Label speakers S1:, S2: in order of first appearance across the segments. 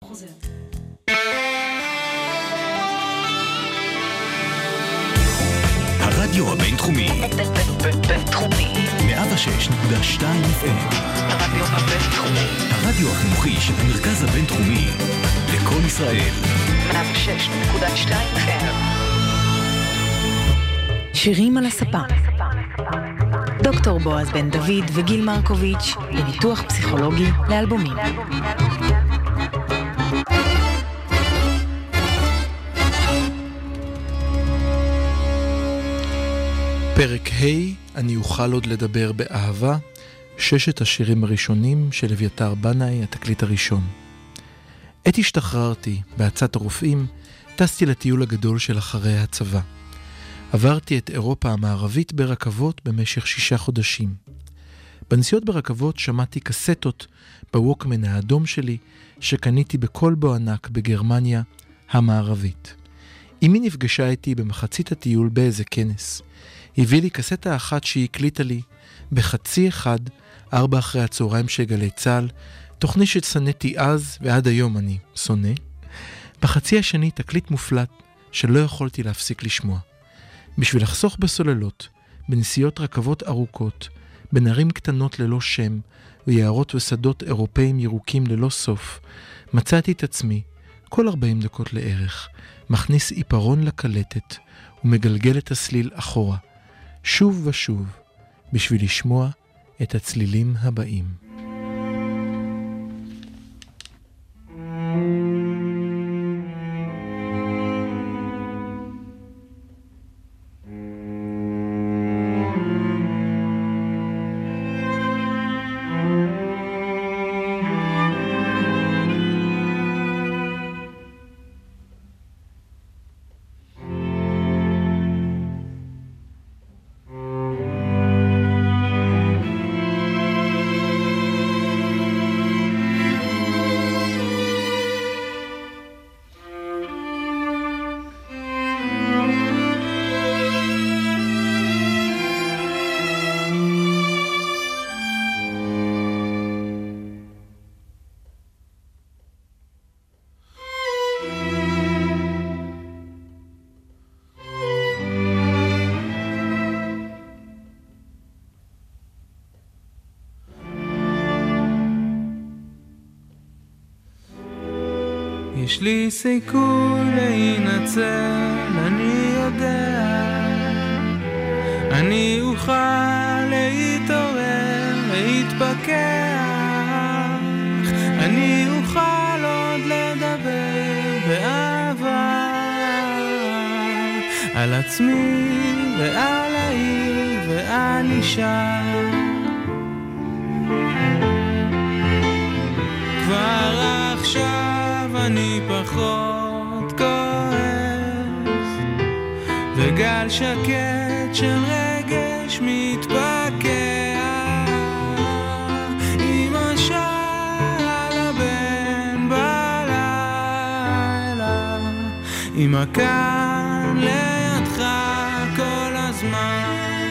S1: חוזר.
S2: הרדיו הבינתחומי.
S3: בינתחומי.
S2: 106.2 FM.
S3: הרדיו הבינתחומי.
S2: הרדיו החינוכי של המרכז הבינתחומי. לכל ישראל.
S3: 106.2 FM.
S1: שירים על הספה. דוקטור בועז בן דוד וגיל מרקוביץ' לניתוח פסיכולוגי לאלבומים.
S4: פרק ה' אני אוכל עוד לדבר באהבה, 6 השירים הראשונים של אביתר בנאי, התקליט הראשון. עת השתחררתי, בעצת הרופאים, טסתי לטיול הגדול של אחרי הצבא. עברתי את אירופה המערבית ברכבות במשך 6 חודשים. בנסיעות ברכבות שמעתי קסטות בווקמן האדום שלי, שקניתי בכל בו ענק בגרמניה המערבית. אמי נפגשה איתי במחצית הטיול באיזה כנס. הביא לי קסטה אחת שהיא הקליטה לי בחצי אחד, 4 אחרי הצהריים של גלי צהל, תוכנית שצנתי אז ועד היום אני שונא. בחצי השני תקליט מופלט שלא יכולתי להפסיק לשמוע. בשביל לחסוך בסוללות, בנסיעות רכבות ארוכות, בנערים קטנות ללא שם, ויערות ושדות אירופאים ירוקים ללא סוף, מצאתי את עצמי, כל 40 דקות לערך, מכניס עיפרון לקלטת, ומגלגל את הסליל אחורה, שוב ושוב, בשביל לשמוע את הצלילים הבאים.
S5: יש לי סיכוי להינצל, אני יודע, אני אוכל להתעורר, להתפכח, אני אוכל עוד לדבר באהבה על עצמי ועל העיר ועל אישה. כבר עכשיו אני פחות כועס, וגל שקט של רגש מתפקע. אמא שאל הבן בלילה, אמא כאן לידך כל הזמן.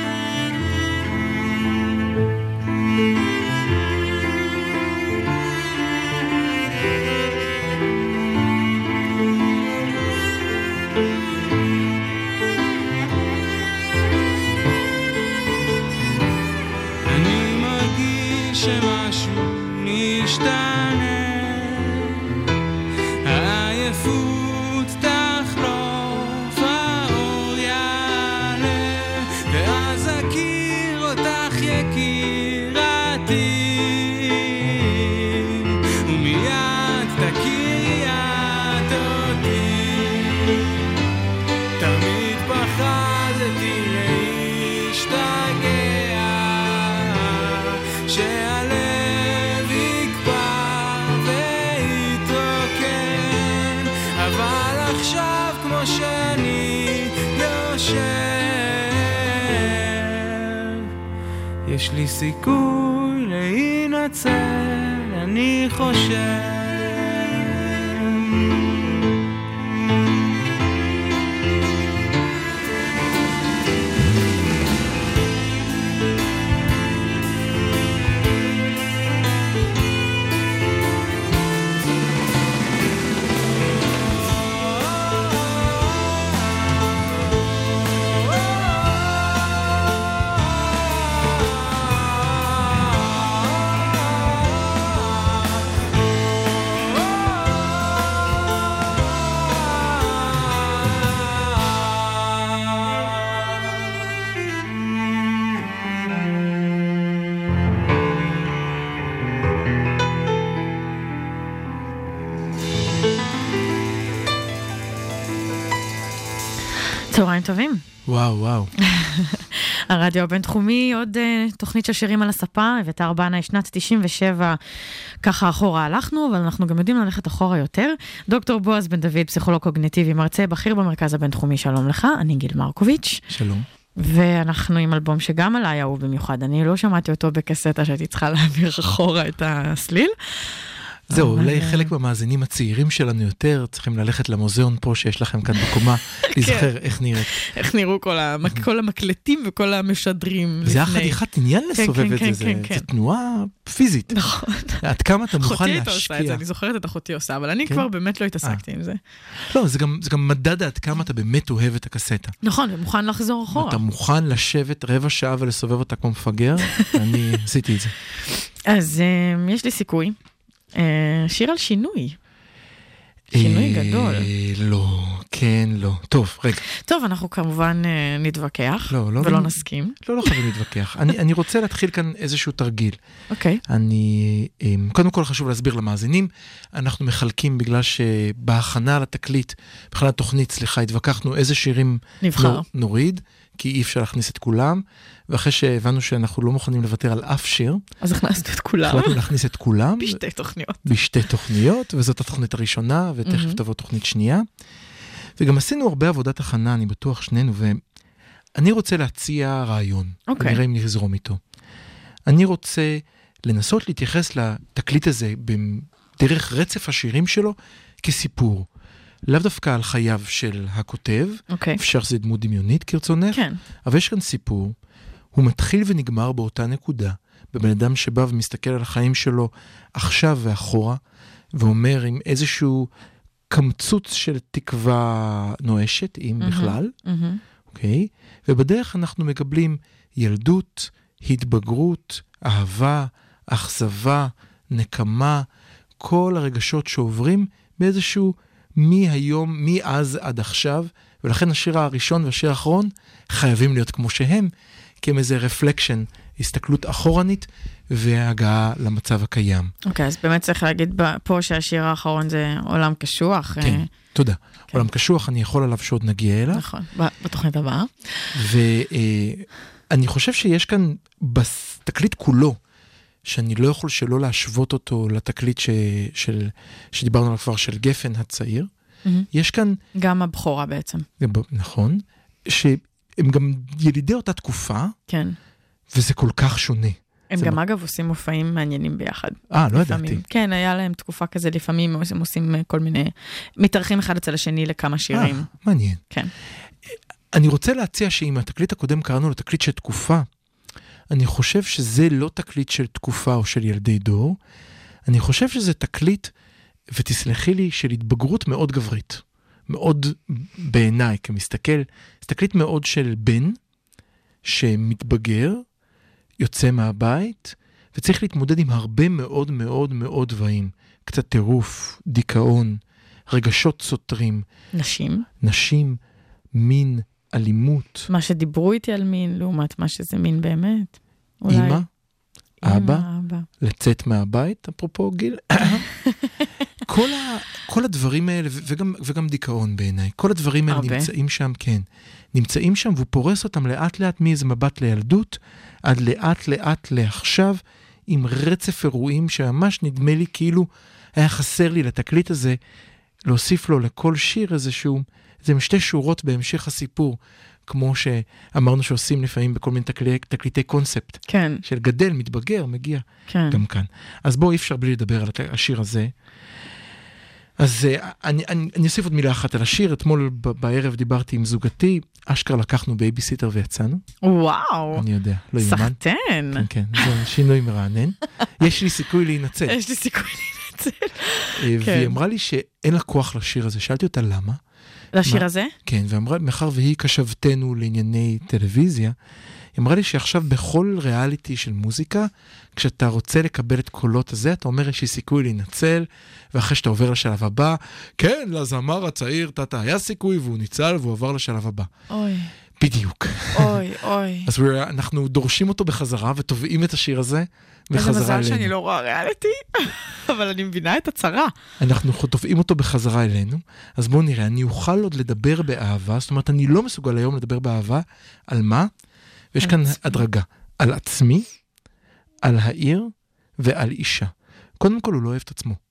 S5: שמשהו נשתנה, העייפות תחלוף, האור יעלה, ואז אכיר אותך יקירתי, ומיד תכירי את אותי. תמיד פחדתי להשתגע, שהלב יקפא ויתרוקן, אבל עכשיו כמו שאני יושב, יש לי סיכוי להינצל, אני חושב.
S6: צהריים טובים.
S4: וואו.
S6: הרדיו הבינתחומי, עוד תוכנית של שירים על הספה, אביתר בנאי, שנת 97, ככה אחורה הלכנו, אבל אנחנו גם יודעים ללכת אחורה יותר. דוקטור בועז בן דוד, פסיכולוג קוגניטיבי, מרצה בכיר במרכז הבינתחומי, שלום לך, אני גיל מרקוביץ'.
S4: שלום.
S6: ואנחנו עם אלבום שגם עליי אהוב במיוחד, אני לא שמעתי אותו בקסטה שהייתי צריכה להעביר אחורה את הסליל.
S4: זהו, אולי חלק מהמאזינים הצעירים שלנו יותר צריכים ללכת למוזיאון פה שיש לכם כאן בקומה, להיזכר איך נראית.
S6: איך נראו כל המקלטים וכל המשדרים.
S4: זה היה חתיכת עניין לסובב את זה, זה תנועה פיזית.
S6: נכון.
S4: עד כמה אתה מוכן להשקיע.
S6: אחותי עושה את זה, אני זוכרת את אחותי עושה, אבל אני כבר באמת לא התעסקתי עם זה.
S4: לא, זה גם מדד עד כמה אתה באמת אוהב את הקסטה.
S6: נכון, ומוכן לחזור אחורה.
S4: אתה מוכן לשבת רבע שעה ולסובב אותה כמו מפגר, אני עשיתי את זה.
S6: אז יש לי סיכוי. שיר על שינוי. שינוי גדול.
S4: לא, כן, לא. טוב, רגע.
S6: טוב, אנחנו כמובן נתווכח, ולא נסכים.
S4: לא חייבים להתווכח. אני רוצה להתחיל כאן איזשהו תרגיל.
S6: אוקיי.
S4: קודם כל חשוב להסביר למאזינים, אנחנו מחלקים בגלל שבהכנה לתקליט, בכלל התוכנית, התווכחנו איזה שירים נוריד, כי אי אפשר להכניס את כולם, ואחרי שהבנו שאנחנו לא מוכנים לוותר על אף שיר,
S6: אז הכנסנו את כולם.
S4: החלטנו להכניס את כולם.
S6: בשתי
S4: תוכניות, וזאת התוכנית הראשונה, ותכף תבוא תוכנית שנייה. וגם עשינו הרבה עבודת הכנה, אני בטוח שנינו, ואני רוצה להציע רעיון.
S6: אוקיי.
S4: נראה אם נזרום איתו. אני רוצה לנסות להתייחס לתקליט הזה, בדרך רצף השירים שלו, כסיפור. לאו דווקא על חייו של הכותב, אפשר שזה דמות דמיונית כרצונך, אבל יש כאן סיפור, הוא מתחיל ונגמר באותה נקודה, בבן אדם שבא ומסתכל על החיים שלו עכשיו ואחורה, ואומר עם איזשהו קמצוץ של תקווה נואשת, אם בכלל, אוקיי? ובדרך אנחנו מקבלים ילדות, התבגרות, אהבה, אכזבה, נקמה, כל הרגשות שעוברים באיזשהו מאז עד עכשיו, ולכן השיר הראשון והשיר האחרון חייבים להיות כמו שהם, כי הם איזה רפלקשן, הסתכלות אחורנית והגעה למצב הקיים.
S6: אוקיי, אז באמת צריך להגיד פה שהשיר האחרון זה עולם קשוח.
S4: כן, תודה. עולם קשוח, אני יכול עליו שעוד נגיע אליו.
S6: נכון, בתוכנית הבאה.
S4: ואני חושב שיש כאן בתקליט כולו, שאני לא יכול שלא להשוות אותו לתקליט שדיברנו עליו כבר של גפן הצעיר. יש כאן...
S6: גם הבכורה בעצם.
S4: נכון. שהם גם ילידי אותה תקופה.
S6: כן.
S4: וזה כל כך שונה.
S6: הם גם אגב עושים מופעים מעניינים ביחד.
S4: לא ידעתי.
S6: כן, היה להם תקופה כזה, לפעמים הם עושים כל מיני... מתארחים אחד אצל השני לכמה שירים.
S4: מעניין.
S6: כן.
S4: אני רוצה להציע שאם התקליט הקודם קראנו לתקליט של תקופה, אני חושב שזה לא תקליט של תקופה או של ילדי דור, אני חושב שזה תקליט, ותסלחי לי, של התבגרות מאוד גברית, מאוד בעיניי כמסתכל, זה תקליט מאוד של בן, שמתבגר, יוצא מהבית, וצריך להתמודד עם הרבה מאוד מאוד מאוד דברים, קצת טירוף, דיכאון, רגשות סותרים. נשים, מין, אלימות.
S6: מה שדיברו איתי על מין, לעומת מה שזה מין באמת.
S4: אמא, אבא, לצאת מהבית, אפרופו גיל. כל הדברים האלה, וגם דיכאון בעיניי, כל הדברים האלה נמצאים שם, כן. נמצאים שם, והוא פורס אותם לאט לאט מאיזה מבט לילדות, עד לאט לאט לעכשיו, עם רצף אירועים שממש נדמה לי כאילו היה חסר לי לתקליט הזה, להוסיף לו לכל שיר איזשהו, זה משתי שורות בהמשך הסיפור, כמו שאמרנו שעושים לפעמים בכל מיני תקליטי קונספט.
S6: כן.
S4: של גדל, מתבגר, מגיע.
S6: כן.
S4: גם כאן. אז בואו, אי אפשר בלי לדבר על השיר הזה. אז אני אוסיף עוד מילה אחת על השיר. אתמול בערב דיברתי עם זוגתי, אשכרה לקחנו בייביסיטר ויצאנו.
S6: וואו.
S4: אני יודע, לא יאמן.
S6: סחטן.
S4: כן, כן, זה שינוי מרענן. יש לי סיכוי להינצל.
S6: יש לי סיכוי להינצל.
S4: והיא אמרה לי שאין לה כוח לשיר הזה. שאלתי אותה למה.
S6: לשיר הזה?
S4: כן, ואמרה, מאחר והיא קשבתנו לענייני טלוויזיה, היא אמרה לי שעכשיו בכל ריאליטי של מוזיקה, כשאתה רוצה לקבל את קולות הזה, אתה אומר, יש לי סיכוי להינצל, ואחרי שאתה עובר לשלב הבא, כן, לזמר הצעיר, היה סיכוי, והוא ניצל, והוא עבר לשלב הבא.
S6: אוי.
S4: בדיוק.
S6: אוי, אוי.
S4: אז אנחנו דורשים אותו בחזרה, ותובעים את השיר הזה בחזרה
S6: איזה
S4: אלינו.
S6: מזל שאני לא רואה ריאליטי, אבל אני מבינה את הצרה.
S4: אנחנו תובעים אותו בחזרה אלינו, אז בואו נראה, אני אוכל עוד לדבר באהבה, זאת אומרת, אני לא מסוגל היום לדבר באהבה, על מה? ויש כאן הדרגה, על עצמי, על העיר ועל אישה. קודם כל הוא לא אוהב את עצמו.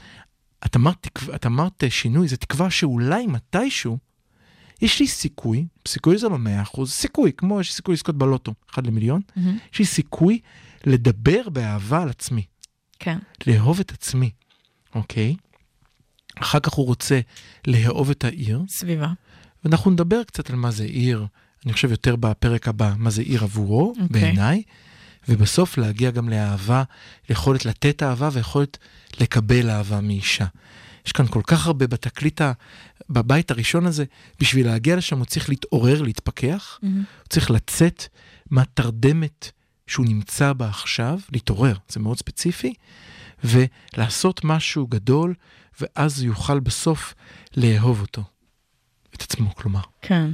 S4: את אמרת שינוי, זה תקווה שאולי מתישהו, יש לי סיכוי זה לא 100%, סיכוי, כמו יש סיכוי לזכות בלוטו, 1 למיליון, יש לי סיכוי לדבר באהבה על עצמי.
S6: כן.
S4: לאהוב את עצמי, אוקיי? אחר כך הוא רוצה לאהוב את העיר.
S6: סביבה.
S4: ואנחנו נדבר קצת על מה זה עיר, אני חושב יותר בפרק הבא, מה זה עיר עבורו, בעיניי, ובסוף להגיע גם לאהבה, יכולת לתת אהבה ויכולת לקבל אהבה מאישה. יש כאן כל כך הרבה בתקליט בבית הראשון הזה, בשביל להגיע לשם הוא צריך להתעורר, להתפכח, הוא צריך לצאת מהתרדמת שהוא נמצא בה עכשיו, להתעורר, זה מאוד ספציפי, ולעשות משהו גדול, ואז יוכל בסוף לאהוב אותו. את עצמו, כלומר.
S6: כן.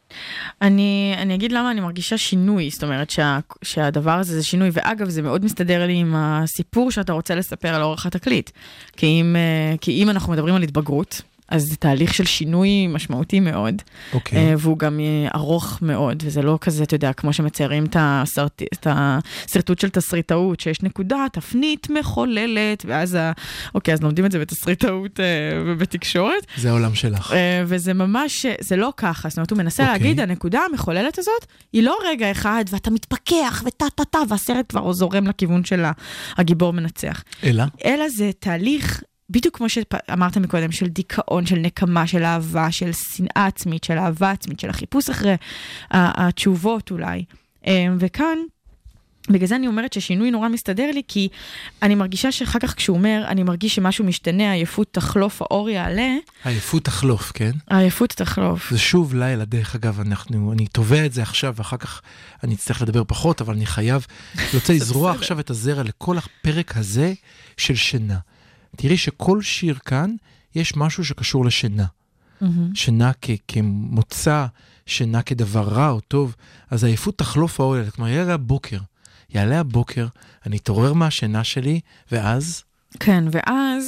S6: אני אגיד למה אני מרגישה שינוי, זאת אומרת שהדבר הזה זה שינוי, ואגב זה מאוד מסתדר לי עם הסיפור שאתה רוצה לספר על אורך התקליט, כי אם אנחנו מדברים על התבגרות, אז זה תהליך של שינוי משמעותי מאוד, והוא גם ארוך מאוד, וזה לא כזה, אתה יודע, כמו שמציירים את הסרטוט של תסריטאות, שיש נקודה, תפנית מחוללת, ואז, אז לומדים את זה בתסריטאות ובתקשורת.
S4: זה העולם שלך.
S6: וזה ממש, זה לא ככה, זאת אומרת, הוא מנסה להגיד, הנקודה המחוללת הזאת, היא לא רגע אחד, ואתה מתפכח, וטה, והסרט כבר זורם לכיוון של הגיבור מנצח. אלא זה תהליך, בדיוק כמו שאמרת מקודם, של דיכאון, של נקמה, של אהבה, של שנאה עצמית, של אהבה עצמית, של החיפוש אחרי התשובות אולי. וכאן, בגלל זה אני אומרת ששינוי נורא מסתדר לי, כי אני מרגישה שאחר כך כשהוא אומר, אני מרגיש שמשהו משתנה, העייפות תחלוף, האור יעלה.
S4: העייפות תחלוף, כן?
S6: העייפות תחלוף.
S4: זה שוב לילה, דרך אגב, אני תובע את זה עכשיו, ואחר כך אני אצטרך לדבר פחות, אבל אני חייב, רוצה לזרוע עכשיו את הזרע לכל הפרק הזה של שינה. תראי שכל שיר כאן, יש משהו שקשור לשינה. שינה כמוצא, שינה כדבר רע או טוב, אז העייפות תחלוף האור, כלומר, יעלה הבוקר, אני אתעורר מהשינה שלי, ואז?
S6: כן, ואז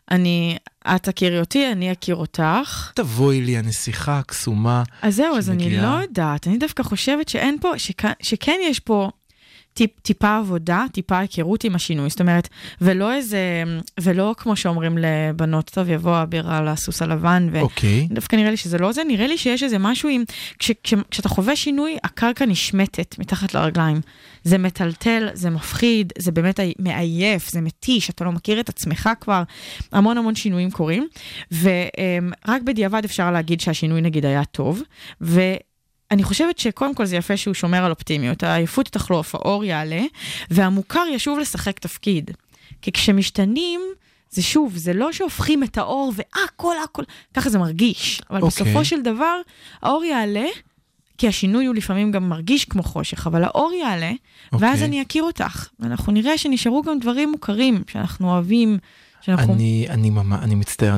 S6: את תכירי אותי, אני אכיר אותך.
S4: תבואי לי הנסיכה הקסומה.
S6: אז זהו, אז אני לא יודעת, אני דווקא חושבת שאין פה, שכן יש פה, טיפה עבודה, טיפה היכרות עם השינוי, זאת אומרת, ולא כמו שאומרים לבנות, טוב יבוא הביר על הסוס הלבן, ודווקא נראה לי שזה לא זה, נראה לי שיש איזה משהו עם, כשאתה חווה שינוי, הקרקע נשמטת מתחת לרגליים, זה מטלטל, זה מפחיד, זה באמת מעייף, זה מתיש, אתה לא מכיר את עצמך כבר, המון שינויים קורים, ורק בדיעבד אפשר להגיד שהשינוי נגיד היה טוב, אני חושבת שקודם כל זה יפה שהוא שומר על אופטימיות, העייפות תחלוף, האור יעלה, והמוכר ישוב לשחק תפקיד. כי כשמשתנים, זה שוב, זה לא שהופכים את האור והכל, ככה זה מרגיש. אבל בסופו של דבר, האור יעלה, כי השינוי הוא לפעמים גם מרגיש כמו חושך, אבל האור יעלה, ואז אני אכיר אותך. ואנחנו נראה שנשארו גם דברים מוכרים, שאנחנו אוהבים,
S4: אני מצטער,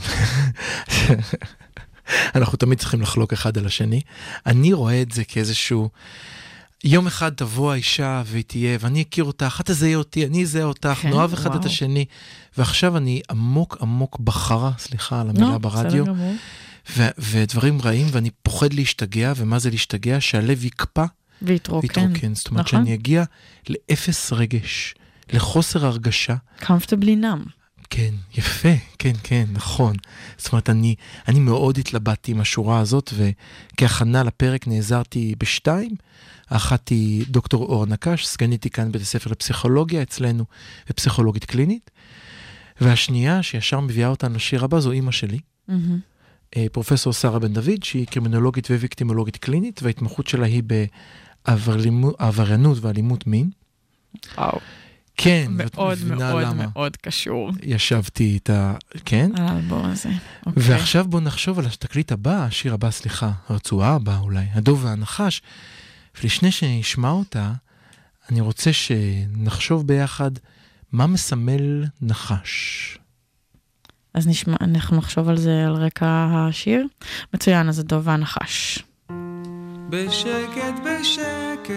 S4: אנחנו תמיד צריכים לחלוק אחד על השני. אני רואה את זה כאיזשהו, יום אחד תבוא האישה והיא תהיה, ואני אכיר אותך, את תזהה אותי, אני אזהה אותך, נאהב אחד את השני, ועכשיו אני עמוק בחרה, סליחה על המילה ברדיו, ודברים רעים, ואני פוחד להשתגע, ומה זה להשתגע? שהלב יקפא ויתרוקן. זאת אומרת שאני אגיע לאפס רגש, לחוסר הרגשה.
S6: comfortably numb.
S4: כן, יפה, כן, נכון. זאת אומרת, אני מאוד התלבטתי עם השורה הזאת, וכהכנה לפרק נעזרתי בשתיים. האחת היא דוקטור אור נקש, סגניתי כאן בית הספר לפסיכולוגיה אצלנו, ופסיכולוגית קלינית. והשנייה, שישר מביאה אותנו לשיר הבא, זו אמא שלי. פרופסור שרה בן דוד, שהיא קרימינולוגית וויקטימולוגית קלינית, וההתמחות שלה היא בעבריינות ואלימות מין.
S6: וואו.
S4: כן,
S6: מאוד קשור.
S4: ישבתי איתה, כן?
S6: על האלבום הזה.
S4: ועכשיו בוא נחשוב על התקליט הבא, השיר הבא, סליחה, הרצועה הבאה אולי, הדוב והנחש. ולשני שנשמע אותה, אני רוצה שנחשוב ביחד מה מסמל נחש.
S6: אז אנחנו נחשוב על זה על רקע השיר. מצוין, אז הדוב והנחש.
S5: בשקט בשקט,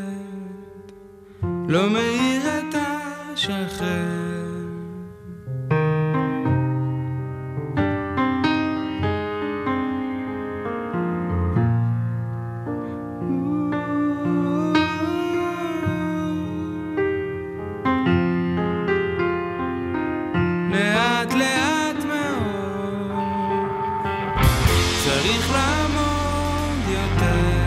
S5: לא מאיר את השכן. לאט לאט מאוד, צריך לעמוד יותר.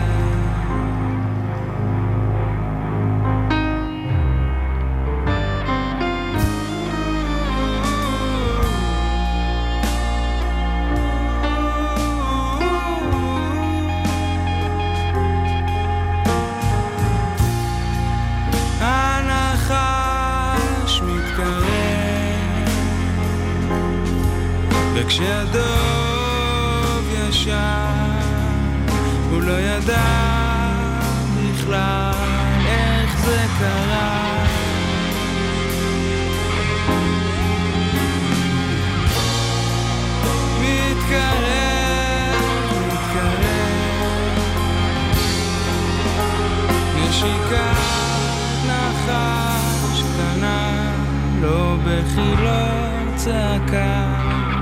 S5: הנחש מתקרב, וכשהדוב ישן הוא לא ידע בכלל איך זה קרה. מתקרב, מתקרב, נשיקת נחש קטנה, לא בחילות צעקה.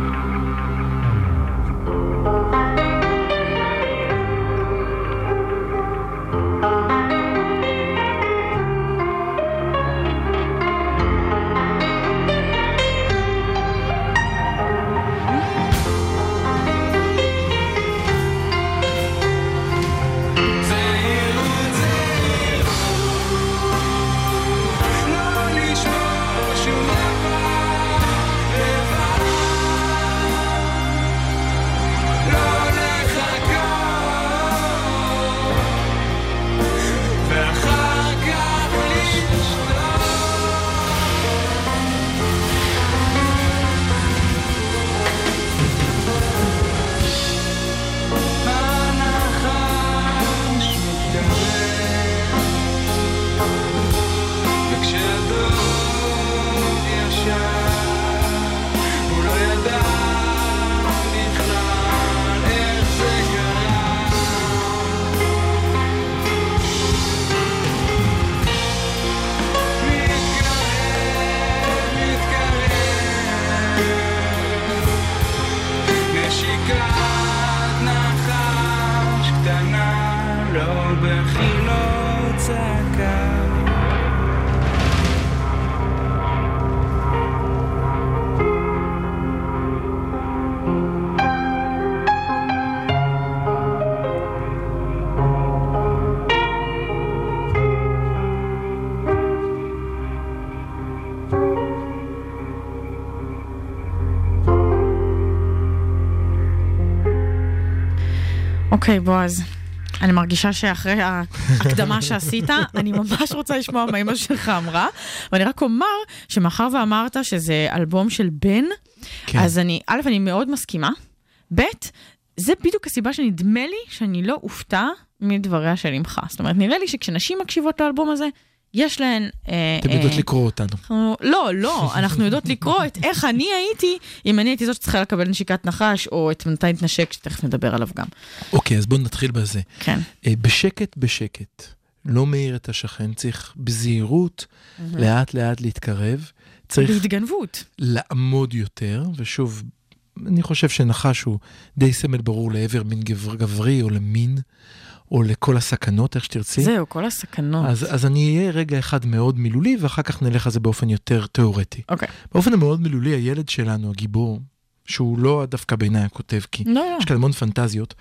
S6: אוקיי, בועז, אני מרגישה שאחרי ההקדמה שעשית, אני ממש רוצה לשמוע מה אמא שלך אמרה, ואני רק אומר שמאחר ואמרת שזה אלבום של בן, כן. אז אני מאוד מסכימה, ב' זה בדיוק הסיבה שנדמה לי שאני לא אופתע מדבריה של אמך. זאת אומרת, נראה לי שכשנשים מקשיבות לאלבום הזה, יש להן...
S4: אתם יודעות לקרוא אותנו.
S6: לא, אנחנו יודעות לקרוא את איך אני הייתי, אם אני הייתי זאת שצריכה לקבל נשיקת נחש, או את מתי נתנשק, שתכף נדבר עליו גם.
S4: אוקיי, אז בואו נתחיל בזה.
S6: כן.
S4: בשקט, בשקט. לא מאיר את השכן, צריך בזהירות, לאט לאט להתקרב. צריך
S6: בהתגנבות.
S4: לעמוד יותר, ושוב, אני חושב שנחש הוא די סמל ברור לעבר מין גברי או למין, או לכל הסכנות, איך שתרצי.
S6: זהו, כל הסכנות.
S4: אז אני אהיה רגע אחד מאוד מילולי, ואחר כך נלך על זה באופן יותר תיאורטי.
S6: אוקיי.
S4: באופן המאוד מילולי, הילד שלנו, הגיבור, שהוא לא דווקא בעיניי הכותב, כי יש כאן המון פנטזיות,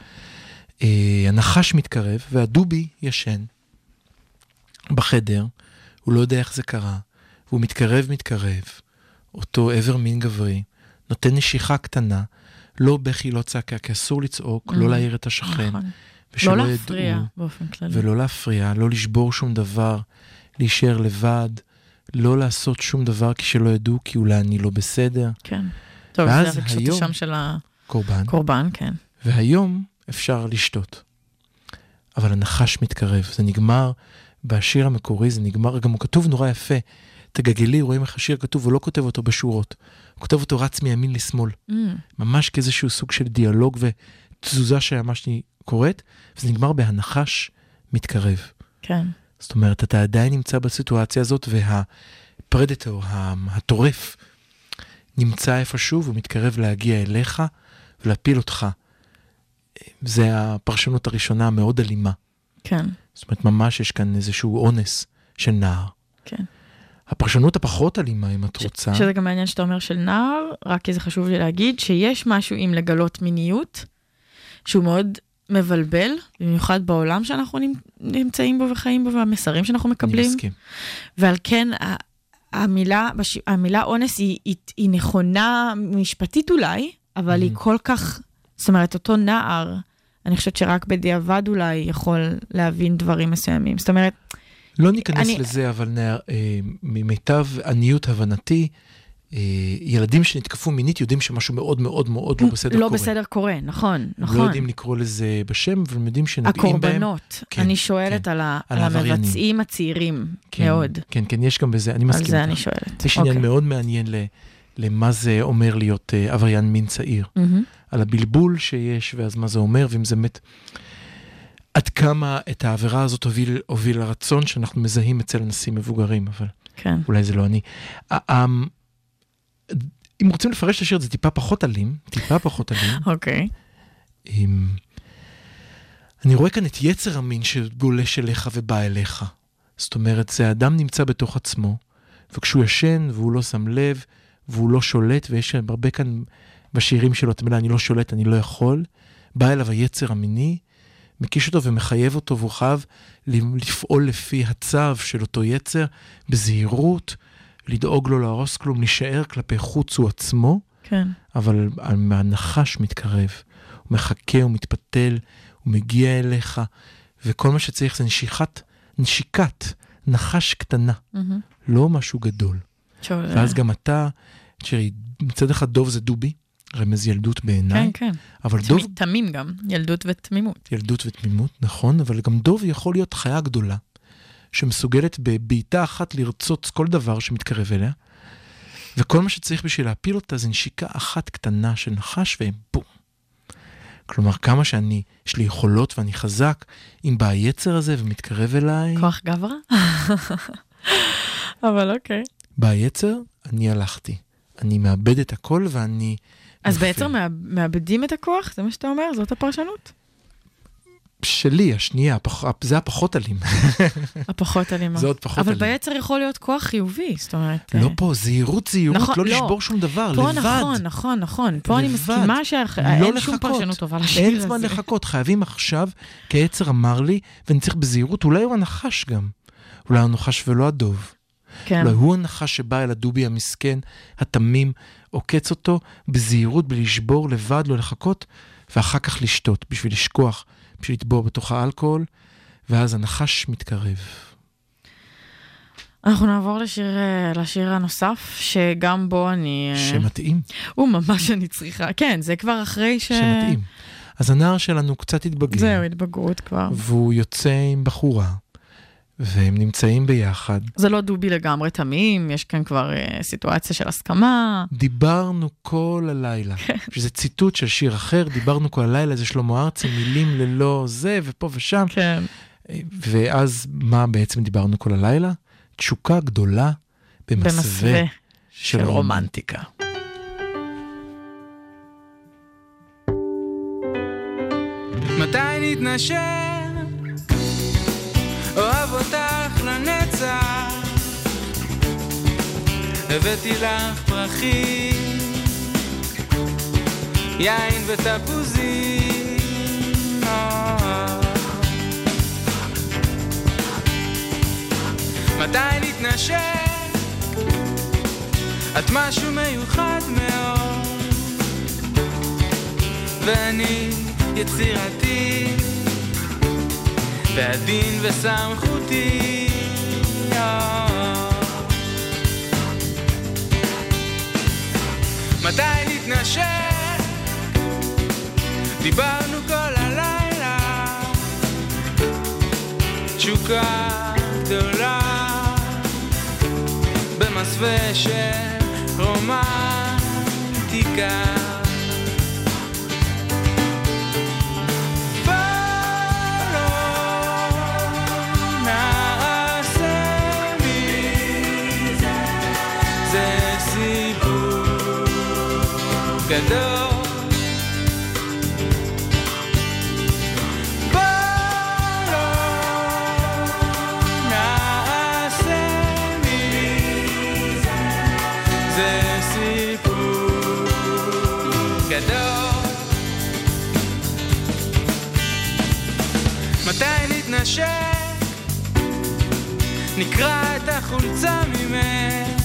S4: הנחש מתקרב, והדובי ישן בחדר, הוא לא יודע איך זה קרה, והוא מתקרב, אותו עבר מין גברי, נותן נשיכה קטנה, לא בכי, לא צעקה, כי אסור לצעוק, לא להעיר את השכן,
S6: לא להפריע באופן כללי.
S4: ולא להפריע, לא לשבור שום דבר, להישאר לבד, לא לעשות שום דבר כשלא ידעו, כי אולי אני לא בסדר.
S6: כן. טוב, זה הרגשות השם של הקורבן, כן.
S4: והיום אפשר לשתות. אבל הנחש מתקרב, זה נגמר בשיר המקורי, זה נגמר, גם הוא כתוב נורא יפה, תגגלי, רואים איך השיר כתוב, הוא לא כותב אותו בשורות, הוא כותב אותו רץ מימין לשמאל, ממש כאיזשהו סוג של דיאלוג ותזוזה שממש קורית, וזה נגמר בהנחש מתקרב.
S6: כן.
S4: זאת אומרת, אתה עדיין נמצא בסיטואציה הזאת, והפרדטור, הטורף, נמצא איפשהו, והוא מתקרב להגיע אליך, ולהפיל אותך. זה הפרשנות הראשונה המאוד אלימה.
S6: כן.
S4: זאת אומרת, ממש יש כאן איזשהו אונס של נער.
S6: כן.
S4: הפרשנות הפחות אלימה, אם את רוצה.
S6: שזה גם העניין שאתה אומר של נער, רק כי זה חשוב לי להגיד, שיש משהו עם לגלות מיניות, שהוא מאוד מבלבל, במיוחד בעולם שאנחנו נמצאים בו וחיים בו, והמסרים שאנחנו מקבלים.
S4: אני מסכים.
S6: ועל כן, המילה אונס היא נכונה משפטית אולי, אבל היא כל כך, זאת אומרת, אותו נער, אני חושבת שרק בדיעבד אולי יכול להבין דברים מסוימים. זאת אומרת,
S4: לא ניכנס לזה, אבל ממיטב עניות הבנתי, ילדים שנתקפו מינית יודעים שמשהו מאוד מאוד מאוד לא בסדר קורה.
S6: לא בסדר קורה, נכון, נכון.
S4: לא יודעים לקרוא לזה בשם, אבל יודעים שנוגעים בהם.
S6: הקורבנות. אני שואלת על המבצעים הצעירים מאוד.
S4: כן, כן, יש גם בזה, אני מסכים.
S6: על זה אני שואלת.
S4: יש עניין מאוד מעניין למה זה אומר להיות עבריין מין צעיר. על הבלבול שיש, ואז מה זה אומר, ואם זה באמת, עד כמה את העבירה הזאת הוביל לרצון שאנחנו מזהים אצל אנשים מבוגרים, אבל אולי זה לא אני. אם רוצים לפרש את השיר, זה טיפה פחות אלים.
S6: אוקיי.
S4: אני רואה כאן את יצר המין שגולש אליך ובא אליך. זאת אומרת, זה האדם נמצא בתוך עצמו, וכשהוא ישן והוא לא שם לב, והוא לא שולט, ויש הרבה כאן בשירים שלו, את המילה, אני לא שולט, אני לא יכול, בא אליו היצר המיני, מקיש אותו ומחייב אותו, והוא חייב לפעול לפי הצו של אותו יצר, בזהירות, לדאוג לו להרוס כלום, להישאר כלפי חוץ הוא עצמו,
S6: כן.
S4: אבל הנחש מתקרב, הוא מחכה, הוא מתפתל, הוא מגיע אליך, וכל מה שצריך זה נשיקת נחש קטנה, לא משהו גדול. ואז גם אתה, מצד אחד דוב זה דובי, רמז ילדות בעיניי.
S6: כן, כן.
S4: אבל דוב...
S6: תמים גם, ילדות ותמימות.
S4: ילדות ותמימות, נכון, אבל גם דוב יכול להיות חיה גדולה, שמסוגלת בביתה אחת לרצות כל דבר שמתקרב אליה, וכל מה שצריך בשביל להפיל אותה זה נשיקה אחת קטנה של נחש ובום. כלומר, כמה יש לי יכולות ואני חזק, אם בא היצר הזה ומתקרב אליי...
S6: כוח גברה? אבל אוקיי.
S4: בא היצר, אני הלכתי. אני מאבד את הכל ואני...
S6: אז בעצם מאבדים את הכוח? זה מה שאתה אומר? זאת הפרשנות?
S4: שלי, השנייה, זה הפחות אלים.
S6: הפחות אלים.
S4: זה עוד פחות אלים.
S6: אבל ביצר יכול להיות כוח חיובי, זאת אומרת...
S4: לא פה, זהירות, לא לשבור שום דבר, לבד.
S6: פה נכון. פה אני מסכימה שאין שום פרשנות טובה לשיר הזה.
S4: אין זמן לחכות, חייבים עכשיו, כי היצר אמר לי, ואני צריך בזהירות, אולי הוא הנחש גם. אולי הוא הנחש ולא הדוב. אולי הוא הנחש שבא אל הדובי המסכן, התמים, עוקץ אותו, בזהירות, בלי לשבור, לבד, לא לחכות, ואחר כך לשתות, בשביל לשכוח, בשביל לטבוע בתוך האלכוהול, ואז הנחש מתקרב.
S6: אנחנו נעבור לשיר הנוסף, שגם בו אני...
S4: שמתאים.
S6: הוא ממש אני צריכה. כן, זה כבר אחרי
S4: שמתאים. אז הנער שלנו קצת התבגר.
S6: זהו, התבגרות כבר.
S4: והוא יוצא עם בחורה, והם נמצאים ביחד.
S6: זה לא דובי לגמרי תמים, יש כאן כבר סיטואציה של הסכמה.
S4: דיברנו כל הלילה, שזה ציטוט של שיר אחר, דיברנו כל הלילה, זה שלמה ארצי, מילים ללא זה ופה ושם.
S6: כן.
S4: ואז מה בעצם דיברנו כל הלילה? תשוקה גדולה במסווה של רומנטיקה.
S5: מתי נתנשק? אוהב אותך לנצח, הבאתי לך פרחים, יין ותפוזים, מתי נתנשק? את משהו מיוחד מאוד, ואני יצירתי ועדין וסמכותי. מתי נתנשק? דיברנו כל הלילה, תשוקה גדולה במסווה של רומנטיקה. נתנשק, נקרא את החולצה ממך,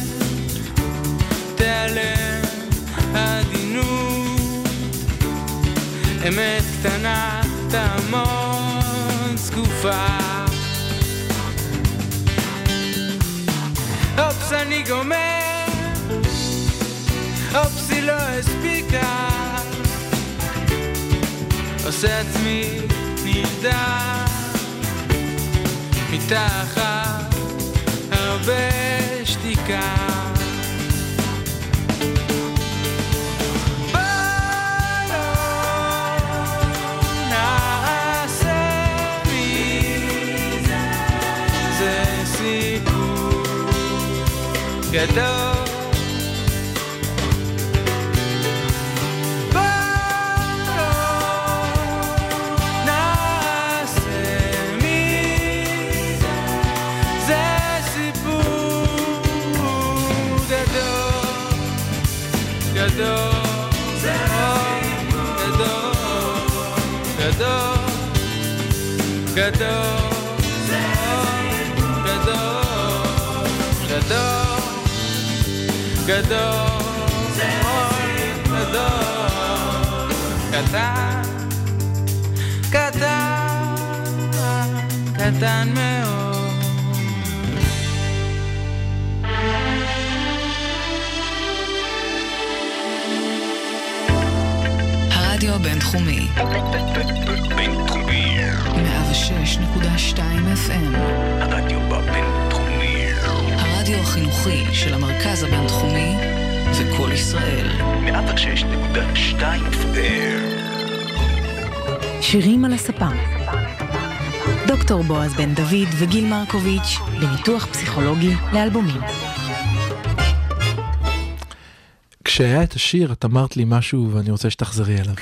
S5: תיעלם העדינות, אמת קטנה תעמוד זקופה. אופס אני גומר, אופס היא לא הספיקה, עושה עצמי נרדם מתחת הרבה שתיקה. גדול בואו נעשה מזה סיפור גדול גדול גדול גדול גדול גדול, גדול, קטן, קטן, קטן מאוד.
S3: הרדיו הבינתחומי 106.2 FM. הרדיו הבינתחומי, הרדיו החינוכי של המרכז הבינתחומי וכל ישראל 106.2 FM.
S1: שירים על הספה. דוקטור בועז בן דוד וגיל מרקוביץ' בניתוח פסיכולוגי לאלבומים.
S4: כשהיה את השיר, את אמרת לי משהו ואני רוצה שתחזרי אליו.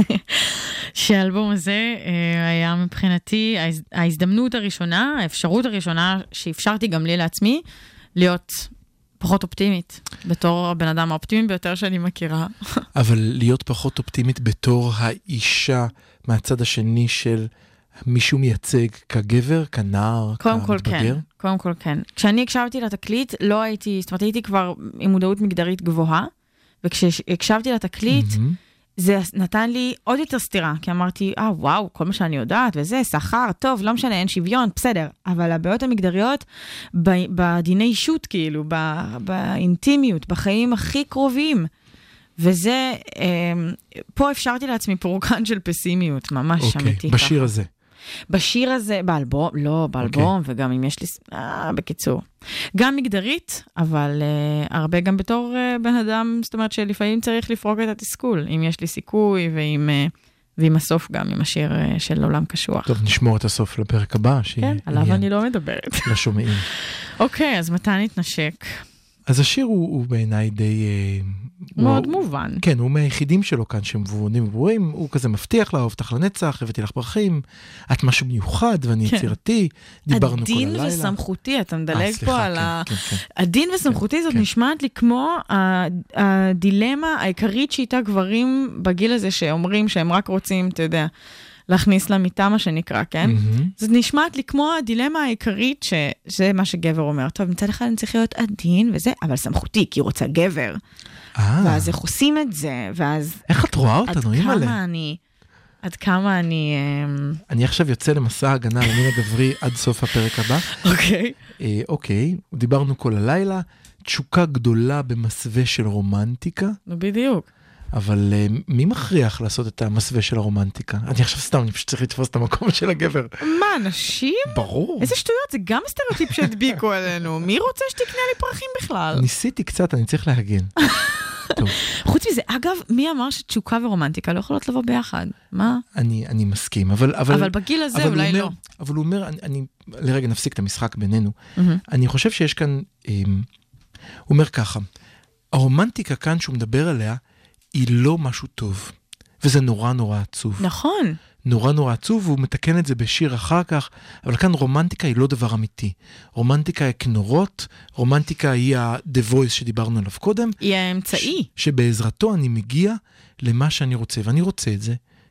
S6: שהאלבום הזה היה מבחינתי ההזדמנות הראשונה, האפשרות הראשונה שאפשרתי גם לי לעצמי להיות פחות אופטימית, בתור הבן אדם האופטימי ביותר שאני מכירה.
S4: אבל להיות פחות אופטימית בתור האישה מהצד השני של מישהו מייצג כגבר, כנער, כמתבגר?
S6: קודם כל כן. כשאני הקשבתי לתקליט, לא הייתי, זאת אומרת, הייתי כבר עם מודעות מגדרית גבוהה, וכשהקשבתי לתקליט, זה נתן לי עוד יותר סתירה, כי אמרתי, וואו, כל מה שאני יודעת, וזה, שכר, טוב, לא משנה, אין שוויון, בסדר. אבל הבעיות המגדריות, בדיני אישות, כאילו, באינטימיות, בחיים הכי קרובים. וזה, פה אפשרתי לעצמי פורקן של פסימיות, ממש אמיתי.
S4: בשיר הזה.
S6: בשיר הזה, באלבום, לא, באלבום, וגם אם יש לי, בקיצור. גם מגדרית, אבל הרבה גם בתור בן אדם, זאת אומרת שלפעמים צריך לפרוק את התסכול, אם יש לי סיכוי, ועם הסוף גם, עם השיר של עולם קשוח.
S4: טוב, נשמור את הסוף לפרק הבא.
S6: כן, עליו אני לא מדברת.
S4: לשומעים.
S6: אוקיי, אז מתי נתנשק?
S4: אז השיר הוא בעיניי די...
S6: מאוד מובן.
S4: כן, הוא מהיחידים שלו כאן שמובנים וברורים, הוא כזה מבטיח לאהוב אותך לנצח, הבאתי לך פרחים, את משהו מיוחד ואני יצירתי, דיברנו כל הלילה.
S6: עדין וסמכותי, אתה מדלג פה על ה... עדין וסמכותי זאת נשמעת לי כמו הדילמה העיקרית שאיתה גברים בגיל הזה שאומרים שהם רק רוצים, אתה יודע, להכניס למיטה מה שנקרא, כן? זה נשמעת לי כמו הדילמה העיקרית שזה מה שגבר אומר. טוב, מצד אחד אני צריך להיות עדין וזה, אבל סמכותי, כי היא רוצה גבר. ואז איך עושים את זה, ואז...
S4: איך את רואה אותנו, אימא'לה?
S6: עד כמה אני...
S4: אני עכשיו יוצא למסע הגנה למין הגברי עד סוף הפרק הבא. אוקיי, דיברנו כל הלילה, תשוקה גדולה במסווה של רומנטיקה.
S6: בדיוק.
S4: אבל מי מכריח לעשות את המסווה של הרומנטיקה? אני עכשיו סתם, אני פשוט צריך לתפוס את המקום של הגבר.
S6: מה, נשים?
S4: ברור.
S6: איזה שטויות, זה גם סטריאוטיפ שהדביקו עלינו. מי רוצה שתקנה לי פרחים בכלל?
S4: ניסיתי קצת, אני צריך להגן.
S6: חוץ מזה, אגב, מי אמר שתשוקה ורומנטיקה לא יכולות לבוא ביחד? מה?
S4: אני מסכים, אבל
S6: בגיל הזה אולי לא.
S4: אבל הוא אומר, לרגע נפסיק את המשחק בינינו. אני חושב שיש כאן, הוא אומר ככה, הרומנטיקה כאן שהוא מדבר עליה, היא לא משהו טוב, וזה נורא נורא עצוב.
S6: נכון.
S4: נורא נורא עצוב, והוא מתקן את זה בשיר אחר כך, אבל כאן רומנטיקה היא לא דבר אמיתי. רומנטיקה היא כנורות, רומנטיקה היא ה-The Voice שדיברנו עליו קודם.
S6: היא האמצעי.
S4: שבעזרתו אני מגיע למה שאני רוצה, ואני רוצה את זה,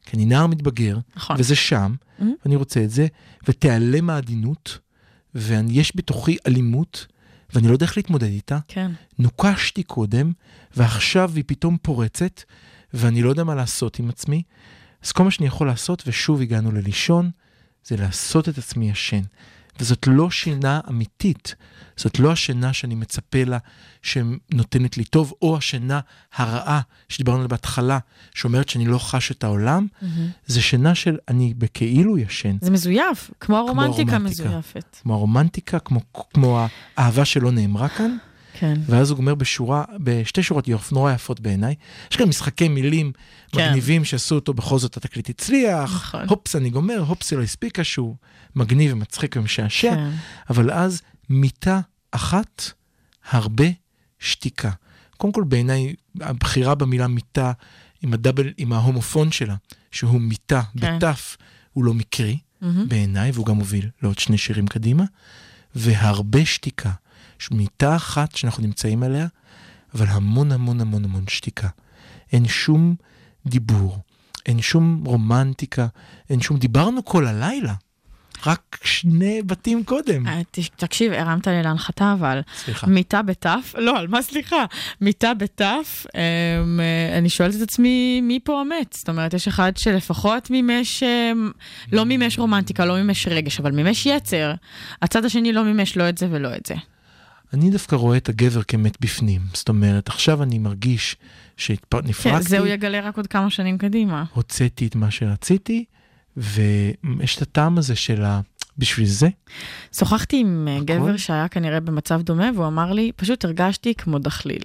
S4: כי אני נער מתבגר,
S6: נכון.
S4: וזה שם, ואני רוצה את זה, ותיעלם העדינות, ויש בתוכי אלימות, ואני לא יודע איך להתמודד איתה.
S6: כן.
S4: נוקשתי קודם, ועכשיו היא פתאום פורצת, ואני לא יודע מה לעשות עם עצמי. אז כל מה שאני יכול לעשות, ושוב הגענו ללישון, זה לעשות את עצמי ישן. וזאת לא שינה אמיתית. זאת לא השינה שאני מצפה לה, שנותנת לי טוב, או השינה הרעה, שדיברנו עליה בהתחלה, שאומרת שאני לא חש את העולם. זה שינה של אני בכאילו ישן.
S6: זה מזויף, כמו הרומנטיקה מזויפת.
S4: כמו הרומנטיקה, כמו האהבה שלא נאמרה כאן.
S6: כן.
S4: ואז הוא גומר בשתי שורות נורא יפות בעיניי. יש כאן משחקי מילים מגניבים שעשו אותו בכל זאת התקליט הצליח. הופס אני גומר, הופס לא הספיקה שהוא מגניב ומצחיק ומשעשע. אבל אז מיטה אחת, הרבה שתיקה. קודם כל בעיניי הבחירה במילה מיטה עם ההומופון שלה, שהוא מיטה בטף, הוא לא מקרי בעיניי, והוא גם מוביל לעוד 2 שירים קדימה. והרבה שתיקה. מיטה אחת שאנחנו נמצאים עליה, אבל המון המון המון המון שתיקה. אין שום דיבור, אין שום רומנטיקה, אין שום, דיברנו כל הלילה, רק 2 בתים קודם.
S6: תקשיב, הרמת לי להנחתה, אבל
S4: סליחה.
S6: מיטה בטף, לא, על מה סליחה? מיטה בטף, אני שואלת את עצמי, מי פה המת? זאת אומרת, יש אחד שלפחות מימש, לא מימש רומנטיקה, לא מימש רגש, אבל מימש יצר. הצד השני לא מימש לא את זה ולא את זה.
S4: אני דווקא רואה את הגבר כמת בפנים. זאת אומרת, עכשיו אני מרגיש שנפרקתי.
S6: כן, זהו יגלה רק עוד כמה שנים קדימה.
S4: הוצאתי את מה שרציתי, ויש את הטעם הזה של בשביל זה.
S6: שוחחתי עם גבר שהיה כנראה במצב דומה, והוא אמר לי, פשוט הרגשתי כמו דחליל.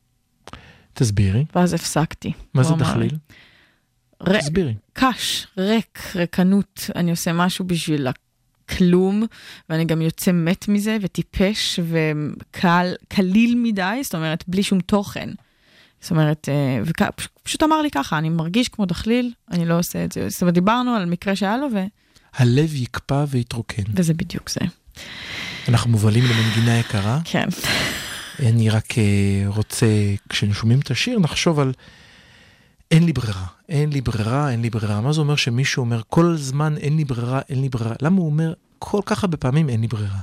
S4: תסבירי.
S6: ואז הפסקתי.
S4: מה זה דחליל? תסבירי.
S6: קש, רקנות. אני עושה משהו בשביל כלום, ואני גם יוצא מת מזה, וטיפש, וקליל מדי, זאת אומרת, בלי שום תוכן. זאת אומרת, פשוט אמר לי ככה, אני מרגיש כמו דחליל, אני לא עושה את זה. זאת אומרת, דיברנו על מקרה שהיה לו,
S4: הלב יקפא ויתרוקן.
S6: וזה בדיוק זה.
S4: אנחנו מובלים למנגינה יקרה.
S6: כן.
S4: אני רק רוצה, כשנשומעים את השיר, נחשוב על אין לי ברירה, אין לי ברירה, אין לי ברירה. מה זה אומר שמישהו אומר כל הזמן אין לי ברירה, אין לי ברירה? למה הוא אומר כל כך הרבה פעמים אין לי ברירה?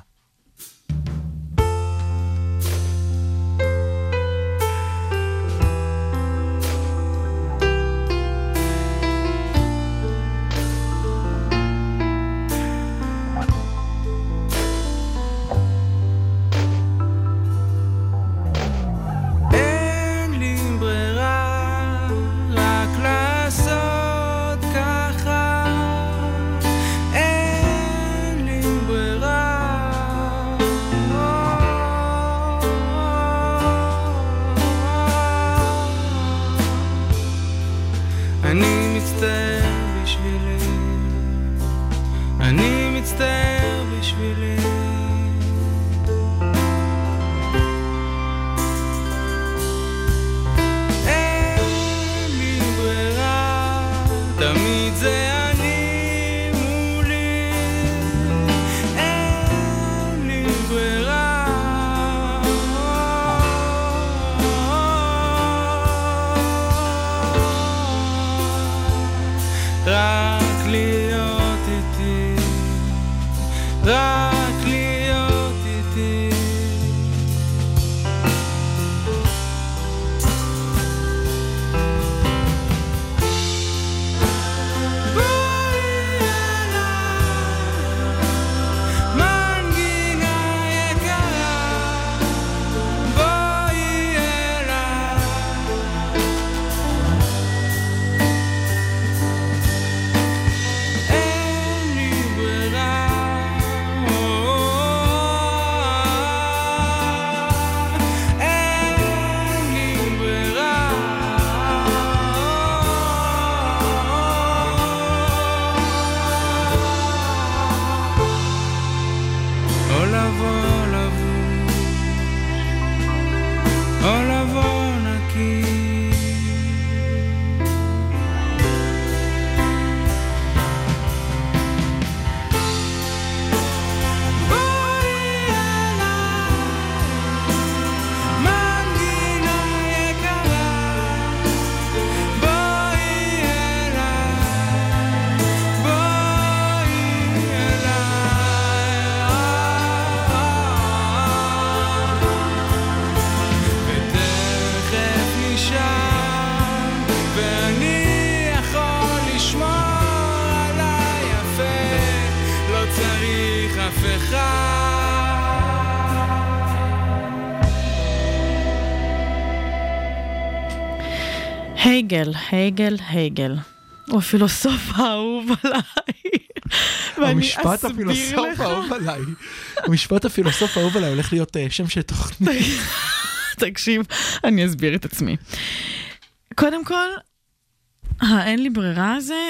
S6: הגל. הוא הפילוסוף האהוב עליי.
S4: המשפט הפילוסוף האהוב עליי. המשפט הפילוסוף האהוב עליי הולך להיות שם של תוכנית.
S6: תקשיב, אני אסביר את עצמי. קודם כל, אין לי ברירה הזה,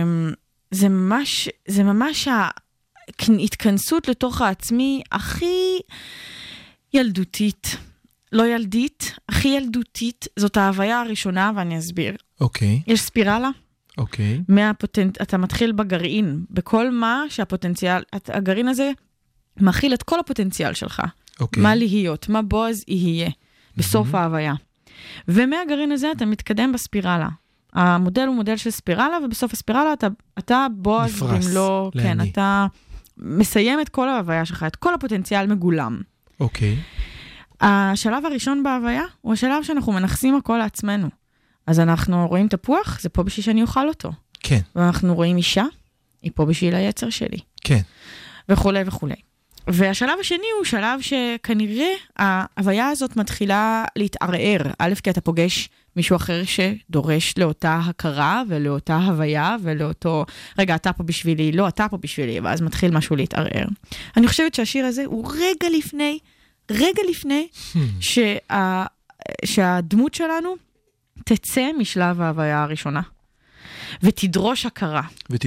S6: זה ממש ההתכנסות לתוך העצמי הכי ילדותית. לא ילדית, הכי ילדותית. זאת ההוויה הראשונה, ואני אסביר.
S4: אוקיי.
S6: יש ספירלה.
S4: אוקיי.
S6: אתה מתחיל בגרעין, בכל מה שהפוטנציאל, הגרעין הזה מכיל את כל הפוטנציאל שלך.
S4: אוקיי.
S6: מה להיות, מה בועז יהיה, בסוף ההוויה. ומהגרעין הזה אתה מתקדם בספירלה. המודל הוא מודל של ספירלה, ובסוף הספירלה אתה בועז במלוא, כן, אתה מסיים את כל ההוויה שלך, את כל הפוטנציאל מגולם.
S4: אוקיי.
S6: השלב הראשון בהוויה הוא השלב שאנחנו מנחסים הכל לעצמנו. אז אנחנו רואים תפוח, זה פה בשביל שאני אוכל אותו.
S4: כן.
S6: ואנחנו רואים אישה, היא פה בשביל היצר שלי.
S4: כן.
S6: וכולי וכולי. והשלב השני הוא שלב שכנראה ההוויה הזאת מתחילה להתערער. א', כי אתה פוגש מישהו אחר שדורש לאותה הכרה ולאותה הוויה ולאותו, רגע, אתה פה בשבילי, לא, אתה פה בשבילי, ואז מתחיל משהו להתערער. אני חושבת שהשיר הזה הוא רגע לפני שהדמות שלנו תצא משלב ההוויה הראשונה. ותדרוש הכרה.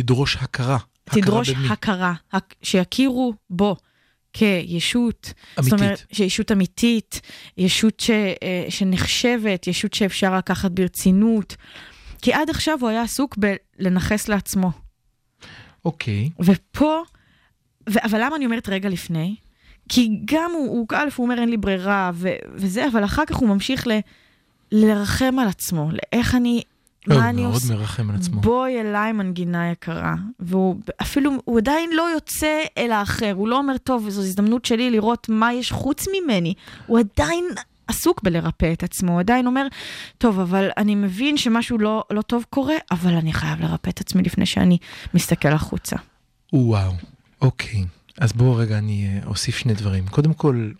S6: תדרוש הכרה. שיכירו בו. כישות, זאת אומרת, שישות אמיתית, ישות שנחשבת, ישות שאפשר לקחת ברצינות, כי עד עכשיו הוא היה עסוק בלנחס לעצמו.
S4: אוקיי.
S6: ופה, אבל למה אני אומרת רגע לפני? כי גם הוא אומר אין לי ברירה, וזה, אבל אחר כך הוא ממשיך לרחם על עצמו, לאיך אני, מה אני
S4: מאוד מרחם על עצמו.
S6: בואי אליי מנגינה יקרה. והוא אפילו, הוא עדיין לא יוצא אל האחר. הוא לא אומר, טוב, זו הזדמנות שלי לראות מה יש חוץ ממני. הוא עדיין עסוק בלרפא את עצמו. הוא עדיין אומר, טוב, אבל אני מבין שמשהו לא טוב קורה, אבל אני חייב לרפא את עצמי לפני שאני מסתכל החוצה.
S4: וואו, אוקיי. אז בואו רגע אני אוסיף שני דברים. קודם כל,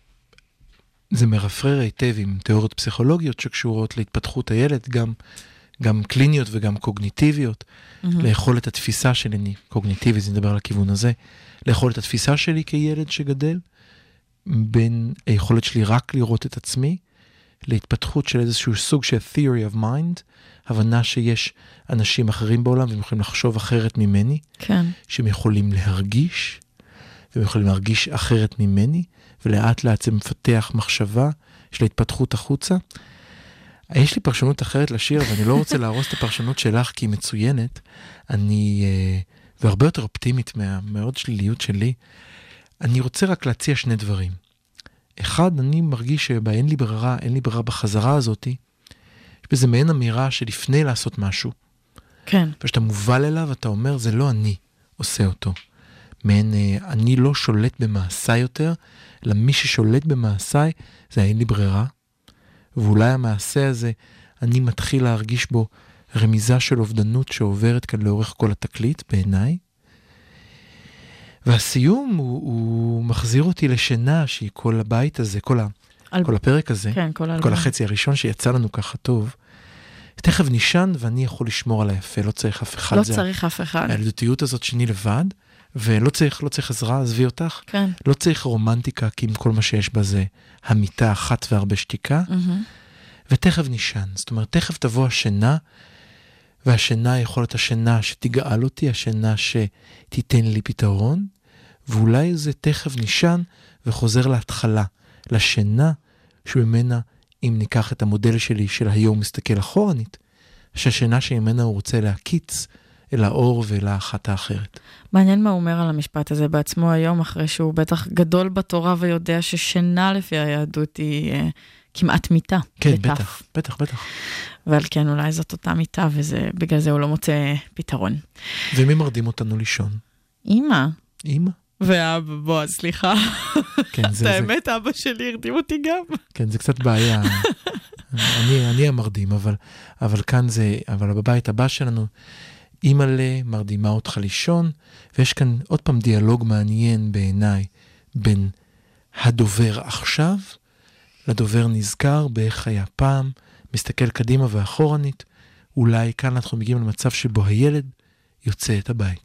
S4: זה מרפרר היטב עם תיאוריות פסיכולוגיות שקשורות להתפתחות הילד, גם קליניות וגם קוגניטיביות, לאכול את התפיסה שלי, קוגניטיבי, זה נדבר על הכיוון הזה, לאכול את התפיסה שלי כילד שגדל, בין היכולת שלי רק לראות את עצמי, להתפתחות של איזשהו סוג של theory of mind, הבנה שיש אנשים אחרים בעולם, והם יכולים לחשוב אחרת ממני,
S6: כן.
S4: שהם יכולים להרגיש, והם יכולים להרגיש אחרת ממני, ולאט לאט זה מפתח מחשבה של ההתפתחות החוצה. יש לי פרשנות אחרת לשיר, אבל אני לא רוצה להרוס את הפרשנות שלך, כי היא מצוינת. אני, והרבה יותר אופטימית מהמאוד שליליות שלי, אני רוצה רק להציע שני דברים. אחד, אני מרגיש שאין לי ברירה בחזרה הזאת, יש בזה מעין אמירה שלפני לעשות משהו.
S6: כן.
S4: ושאתה מובל אליו, אתה אומר, זה לא אני עושה אותו. מעין, אני לא שולט במעשה יותר, אלא מי ששולט במעשה, זה אין לי ברירה. ואולי המעשה הזה, אני מתחיל להרגיש בו רמיזה של אובדנות שעוברת כאן לאורך כל התקליט, בעיניי. והסיום הוא מחזיר אותי לשינה, שהיא כל הבית הזה, כל הפרק הזה,
S6: כן,
S4: כל החצי הראשון שיצא לנו ככה טוב. תכף נשן ואני יכול לשמור על היפה, לא צריך אף אחד.
S6: לא צריך אף אחד.
S4: הילדותיות הזאת שני לבד, ולא צריך עזרה, עזבי אותך.
S6: כן.
S4: לא צריך רומנטיקה, כי עם כל מה שיש בה זה המיטה אחת והרבה שתיקה. ותכף נשן. זאת אומרת, תכף תבוא השינה, והשינה יכול להיות השינה שתגאל אותי, השינה שתיתן לי פתרון, ואולי זה תכף נשן וחוזר להתחלה, לשינה שממנה, אם ניקח את המודל שלי של היום מסתכל אחורנית, שהשינה שממנה הוא רוצה להקיץ אל האור ואל האחת האחרת.
S6: מעניין מה הוא אומר על המשפט הזה בעצמו היום, אחרי שהוא בטח גדול בתורה ויודע ששינה לפי היהדות היא כמעט מיטה.
S4: כן, בטח.
S6: אבל כן, אולי זאת אותה מיטה, ובגלל זה הוא לא מוצא פתרון.
S4: ומי מרדים אותנו לישון?
S6: אמא.
S4: אמא?
S6: ואבא, בוא, סליחה.
S4: כן,
S6: את האמת, אבא שלי הרדים אותי גם.
S4: כן, זה קצת בעיה. אני המרדים, אבל כאן זה, אבל בבית הבא שלנו, אמא מרדימה אותך לישון, ויש כאן עוד פעם דיאלוג מעניין בעיניי, בין הדובר עכשיו, לדובר נזכר באיך היה פעם, מסתכל קדימה ואחורנית, אולי כאן אנחנו מגיעים למצב שבו הילד יוצא את הבית.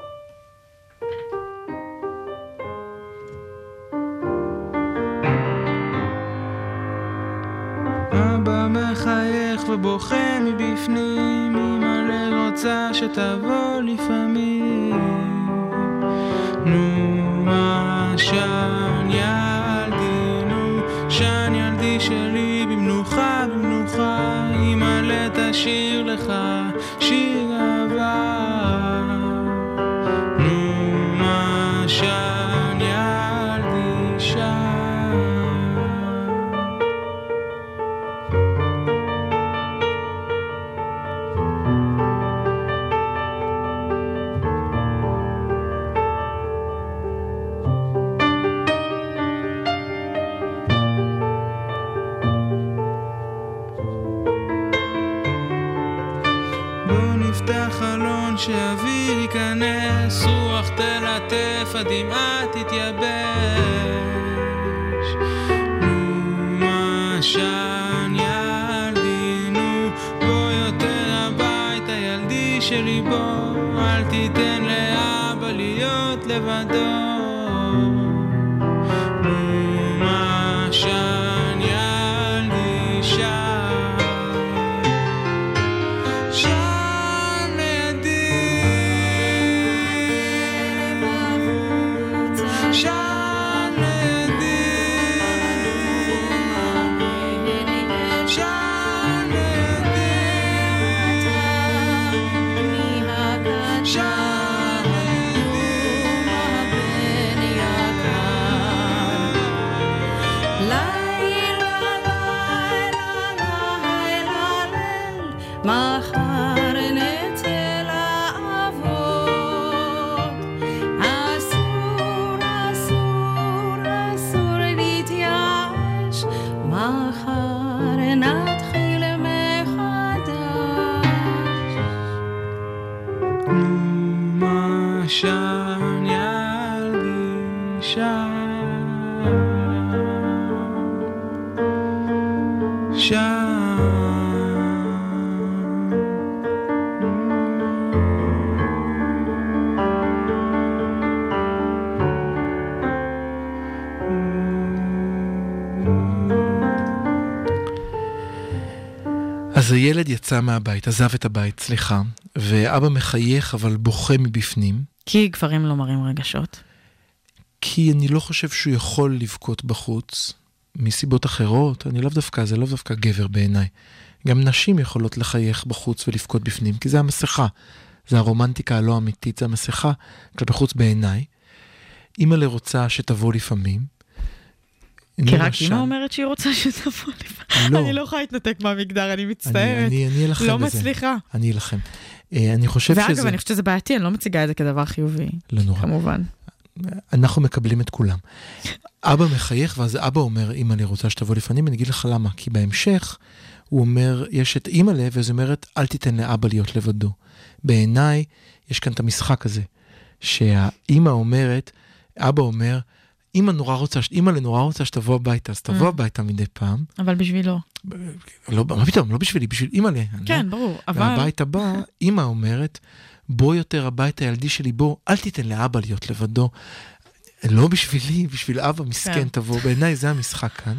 S5: אבא מחייך ובוכה מבפנים, אמא רוצה שתבוא לפעמים. נו מה שן ילדי, נו שן ילדי שלי, במנוחה במנוחה, אמא תשאיר לך שיר אהבה. נו מה שן ילדי שן. חלון שאוויר ייכנס, רוח תלטף, הדמעה תתייבש. נו מה שן ילדי, נו בוא יותר הביתה ילדי שלי, בוא אל תיתן לאבא להיות לבדו. נו מה שן ילדי שן.
S4: אז הילד יצא מהבית, עזב את הבית, סליחה, ואבא מחייך אבל בוכה מבפנים.
S6: כי גברים לא מראים רגשות.
S4: כי אני לא חושב שהוא יכול לבכות בחוץ, מסיבות אחרות, אני לאו דווקא, זה לאו דווקא גבר בעיניי. גם נשים יכולות לחייך בחוץ ולבכות בפנים, כי זה המסכה, זה הרומנטיקה הלא אמיתית, זה המסכה כלפי חוץ בעיניי. אמא רוצה שתבוא לפעמים,
S6: כי רק אמא אומרת שהיא רוצה שתבוא לפעמים. אני לא יכולה להתנתק מהמגדר, אני מצטערת.
S4: אני אלחם בזה.
S6: לא מצליחה.
S4: אני אלחם. אני חושב שזה...
S6: ואגב, אני חושבת שזה בעייתי, אני לא מציגה את זה כדבר חיובי.
S4: לא נורא.
S6: כמובן.
S4: אנחנו מקבלים את כולם. אבא מחייך, ואז אבא אומר, אמא לי רוצה שתבוא לפעמים, אני אגיד לך למה. כי בהמשך, הוא אומר, יש את אמא לב, ואז אומרת, אל תיתן לאבא להיות לבדו. בעיניי, יש כאן את המשחק הזה, שהאמא אומרת, אבא אומר, אמא נורא רוצה שתבוא הביתה, אז תבוא הביתה מדי פעם.
S6: אבל בשבילו.
S4: לא, מה פתאום, לא בשבילי, בשביל אמא לי.
S6: כן, ברור.
S4: והבית הבא, אמא אומרת, בוא יותר הביתה ילדי שלי, בוא, אל תיתן לאבא להיות לבדו. לא בשבילי, בשביל אבא מסכן תבוא. בעיניי זה המשחק כאן.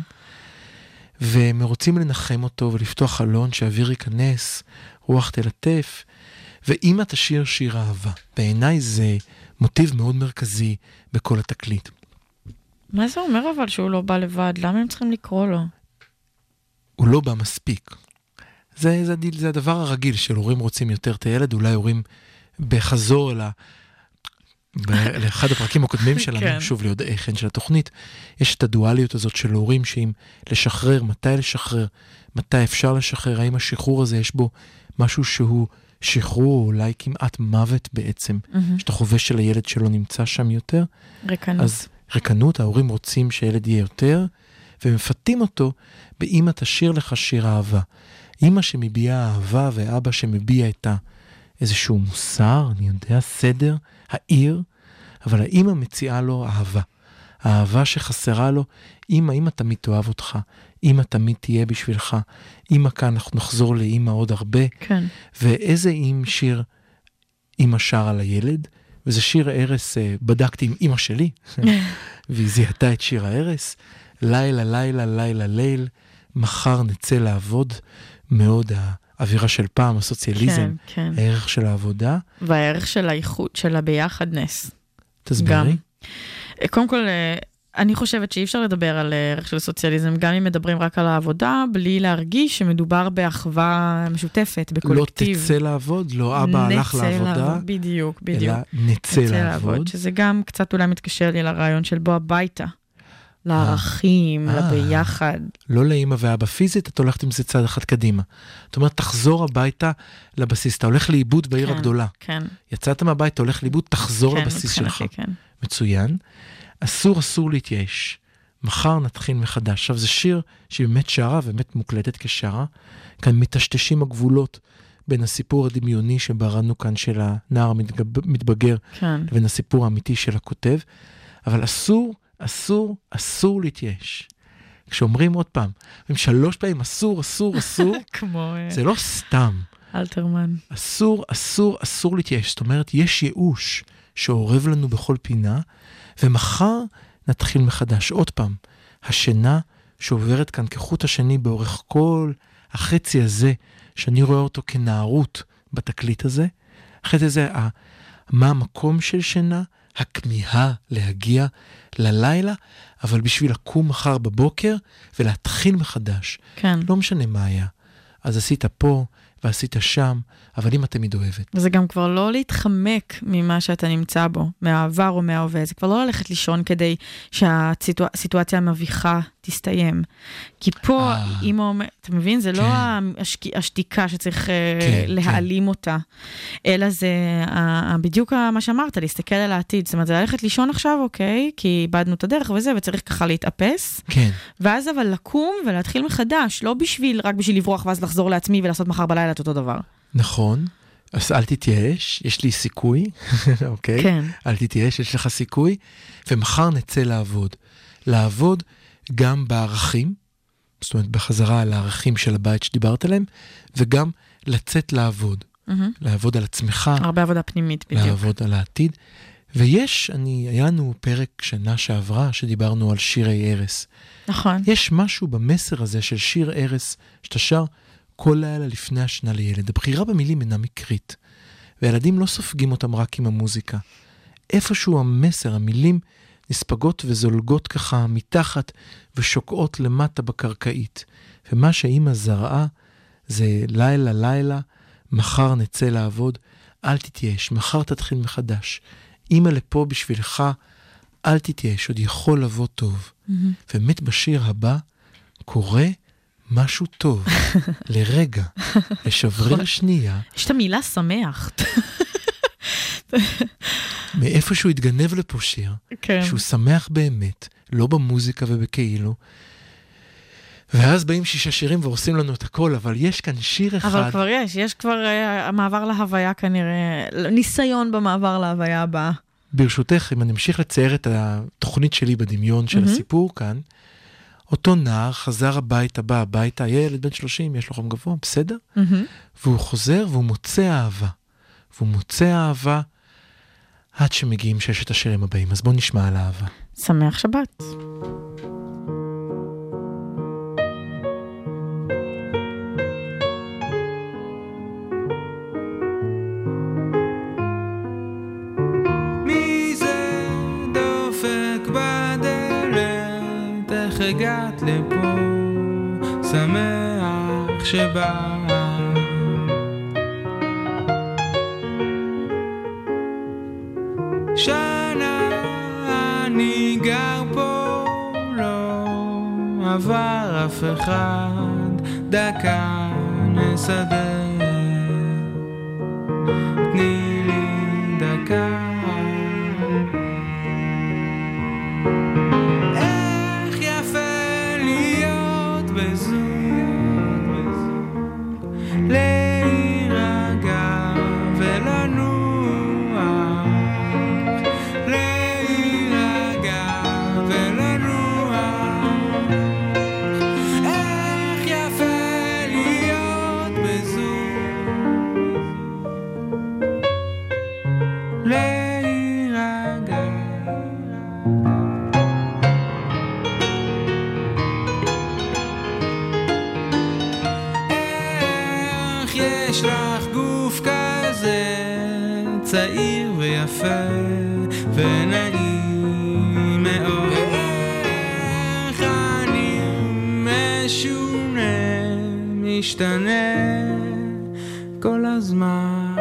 S4: והם רוצים לנחם אותו ולפתוח חלון שהאוויר ייכנס, רוח תלטף, ואמא תשיר שיר אהבה. בעיניי זה מוטיב מאוד מרכזי בכל התקליט.
S6: מה זה אומר אבל שהוא לא בא לבד? למה הם צריכים לקרוא לו?
S4: הוא לא בא מספיק. זה הדבר הרגיל של הורים רוצים יותר את הילד, אולי הורים בחזור לאחד הפרקים הקודמים שלנו, שוב ליודעי חן של התוכנית, יש את הדואליות הזאת של הורים שאם לשחרר, מתי אפשר לשחרר, האם השחרור הזה יש בו משהו שהוא שחרור, אולי כמעט מוות בעצם, שאתה חווה של הילד שלא נמצא שם יותר.
S6: רקנות.
S4: אז רקנות, ההורים רוצים שהילד יהיה יותר, ומפתים אותו באמא תשיר לך שיר אהבה. אמא שמביעה אהבה ואבא שמביע את איזשהו מוסר, אני יודע, סדר, העיר, אבל האמא מציעה לו אהבה. האהבה שחסרה לו, אמא תמיד תאהב אותך. אמא תמיד תהיה בשבילך, אמא כאן, אנחנו נחזור לאמא עוד הרבה.
S6: כן.
S4: ואיזה שיר אמא שר על הילד, וזה שיר הערס, בדקתי עם אמא שלי, והיא זיהתה את שיר הערס, לילה, לילה, לילה, ליל, מחר נצא לעבוד, מאוד האווירה של פעם, הסוציאליזם,
S6: כן, כן.
S4: הערך של העבודה.
S6: והערך של האיכות, של הביחדנס.
S4: תסבירי.
S6: קודם כל, אני חושבת שאי אפשר לדבר על ערך של סוציאליזם, גם אם מדברים רק על העבודה, בלי להרגיש שמדובר באחווה משותפת, בקולקטיב.
S4: לא תצא לעבוד, לא אבא הלך לעבודה.
S6: בדיוק.
S4: אלא נצא לעבוד.
S6: שזה גם קצת אולי מתקשר לי לרעיון של בוא הביתה. לערכים, לביחד.
S4: לא לאמא ואבא פיזית, אתה הולכת עם זה צעד אחד קדימה. זאת אומרת, תחזור הביתה לבסיס, אתה הולך לאיבוד בעיר הגדולה.
S6: כן.
S4: יצאת מהבית, אתה הולך לאיבוד, תחזור לבסיס שלך. מצוין. אסור להתייאש. מחר נתחיל מחדש. עכשיו, זה שיר שהיא באמת שרה, ובאמת מוקלטת כשרה. כאן מטשטשים הגבולות בין הסיפור הדמיוני שבראנו כאן של הנער המתבגר, לבין הסיפור האמיתי של הכותב. אבל אסור להתייאש. כשאומרים עוד פעם, 3 פעמים אסור, זה לא סתם.
S6: אלתרמן.
S4: אסור להתייאש. זאת אומרת, יש ייאוש שעורב לנו בכל פינה, ומחר נתחיל מחדש. עוד פעם, השינה שעוברת כאן כחוט השני באורך כל החצי הזה, שאני רואה אותו כנערות בתקליט הזה. החצי הזה, מה המקום של שינה? הכמיהה להגיע ללילה, אבל בשביל לקום מחר בבוקר ולהתחיל מחדש.
S6: כן.
S4: לא משנה מה היה. אז עשית פה ועשית שם, אבל אם את תמיד אוהבת.
S6: וזה גם כבר לא להתחמק ממה שאתה נמצא בו, מהעבר או מההווה. זה כבר לא ללכת לישון כדי שהסיטואציה המביכה תסתיים. כי פה, אתה מבין, זה לא השתיקה שצריך להעלים אותה, אלא זה בדיוק מה שאמרת, להסתכל על העתיד. זאת אומרת, זה ללכת לישון עכשיו, אוקיי, כי איבדנו את הדרך וזה, וצריך ככה להתאפס.
S4: כן.
S6: ואז אבל לקום ולהתחיל מחדש, לא רק בשביל לברוח ואז לחזור לעצמי ולעשות מחר בלילה את אותו דבר.
S4: נכון. אז אל תתייאש, יש לי סיכוי, אוקיי?
S6: כן.
S4: אל תתייאש, יש לך סיכוי, ומחר נצא לעבוד. לעבוד גם בערכים, זאת אומרת, בחזרה על הערכים של הבית שדיברת עליהם, וגם לצאת לעבוד. לעבוד על עצמך.
S6: הרבה עבודה פנימית בדיוק.
S4: לעבוד על העתיד. ויש, היה לנו פרק שנה שעברה, שדיברנו על שירי ערס.
S6: נכון.
S4: יש משהו במסר הזה של שיר ערס, שאתה שר כל לילה לפני השנה לילד. הבחירה במילים אינה מקרית. והילדים לא סופגים אותם רק עם המוזיקה. איפשהו המסר, המילים נספגות וזולגות ככה מתחת ושוקעות למטה בקרקעית. ומה שאמא זרעה זה לילה לילה, מחר נצא לעבוד, אל תתייאש, מחר תתחיל מחדש. אמא לפה בשבילך, אל תתייאש, עוד יכול לבוא טוב. באמת בשיר הבא קורה משהו טוב, לרגע, לשבריר שנייה.
S6: יש את המילה שמח.
S4: מאיפה שהוא התגנב לפה שיר, שהוא שמח באמת, לא במוזיקה ובכאילו, ואז באים 6 שירים ועושים לנו את הכל, אבל יש כאן שיר אחד.
S6: אבל כבר יש כבר המעבר להוויה כנראה, ניסיון במעבר להוויה הבאה.
S4: ברשותך, אם אני אמשיך לצייר את התוכנית שלי בדמיון של הסיפור כאן, אותו נער חזר הביתה, ילד בן 30, יש לו חום גבוה, בסדר? והוא חוזר והוא מוצא אהבה, עד שמגיעים 6 השירים הבאים. אז בואו נשמע על אהבה.
S6: שמח שבת.
S5: מי זה דופק בדלת, איך הגעת לפה, שמח שבאת. שנה אני גר פה, לא עבר אף אחד, דקה נסדר, תני לי דקה. איך יפה להיות בזוג, להירגע ולנוע, להירגע ולנוע. להירגע. איך יש לך גוף כזה צעיר ויפה ונעים מאוד, איך אני משונה משתנה כל הזמן.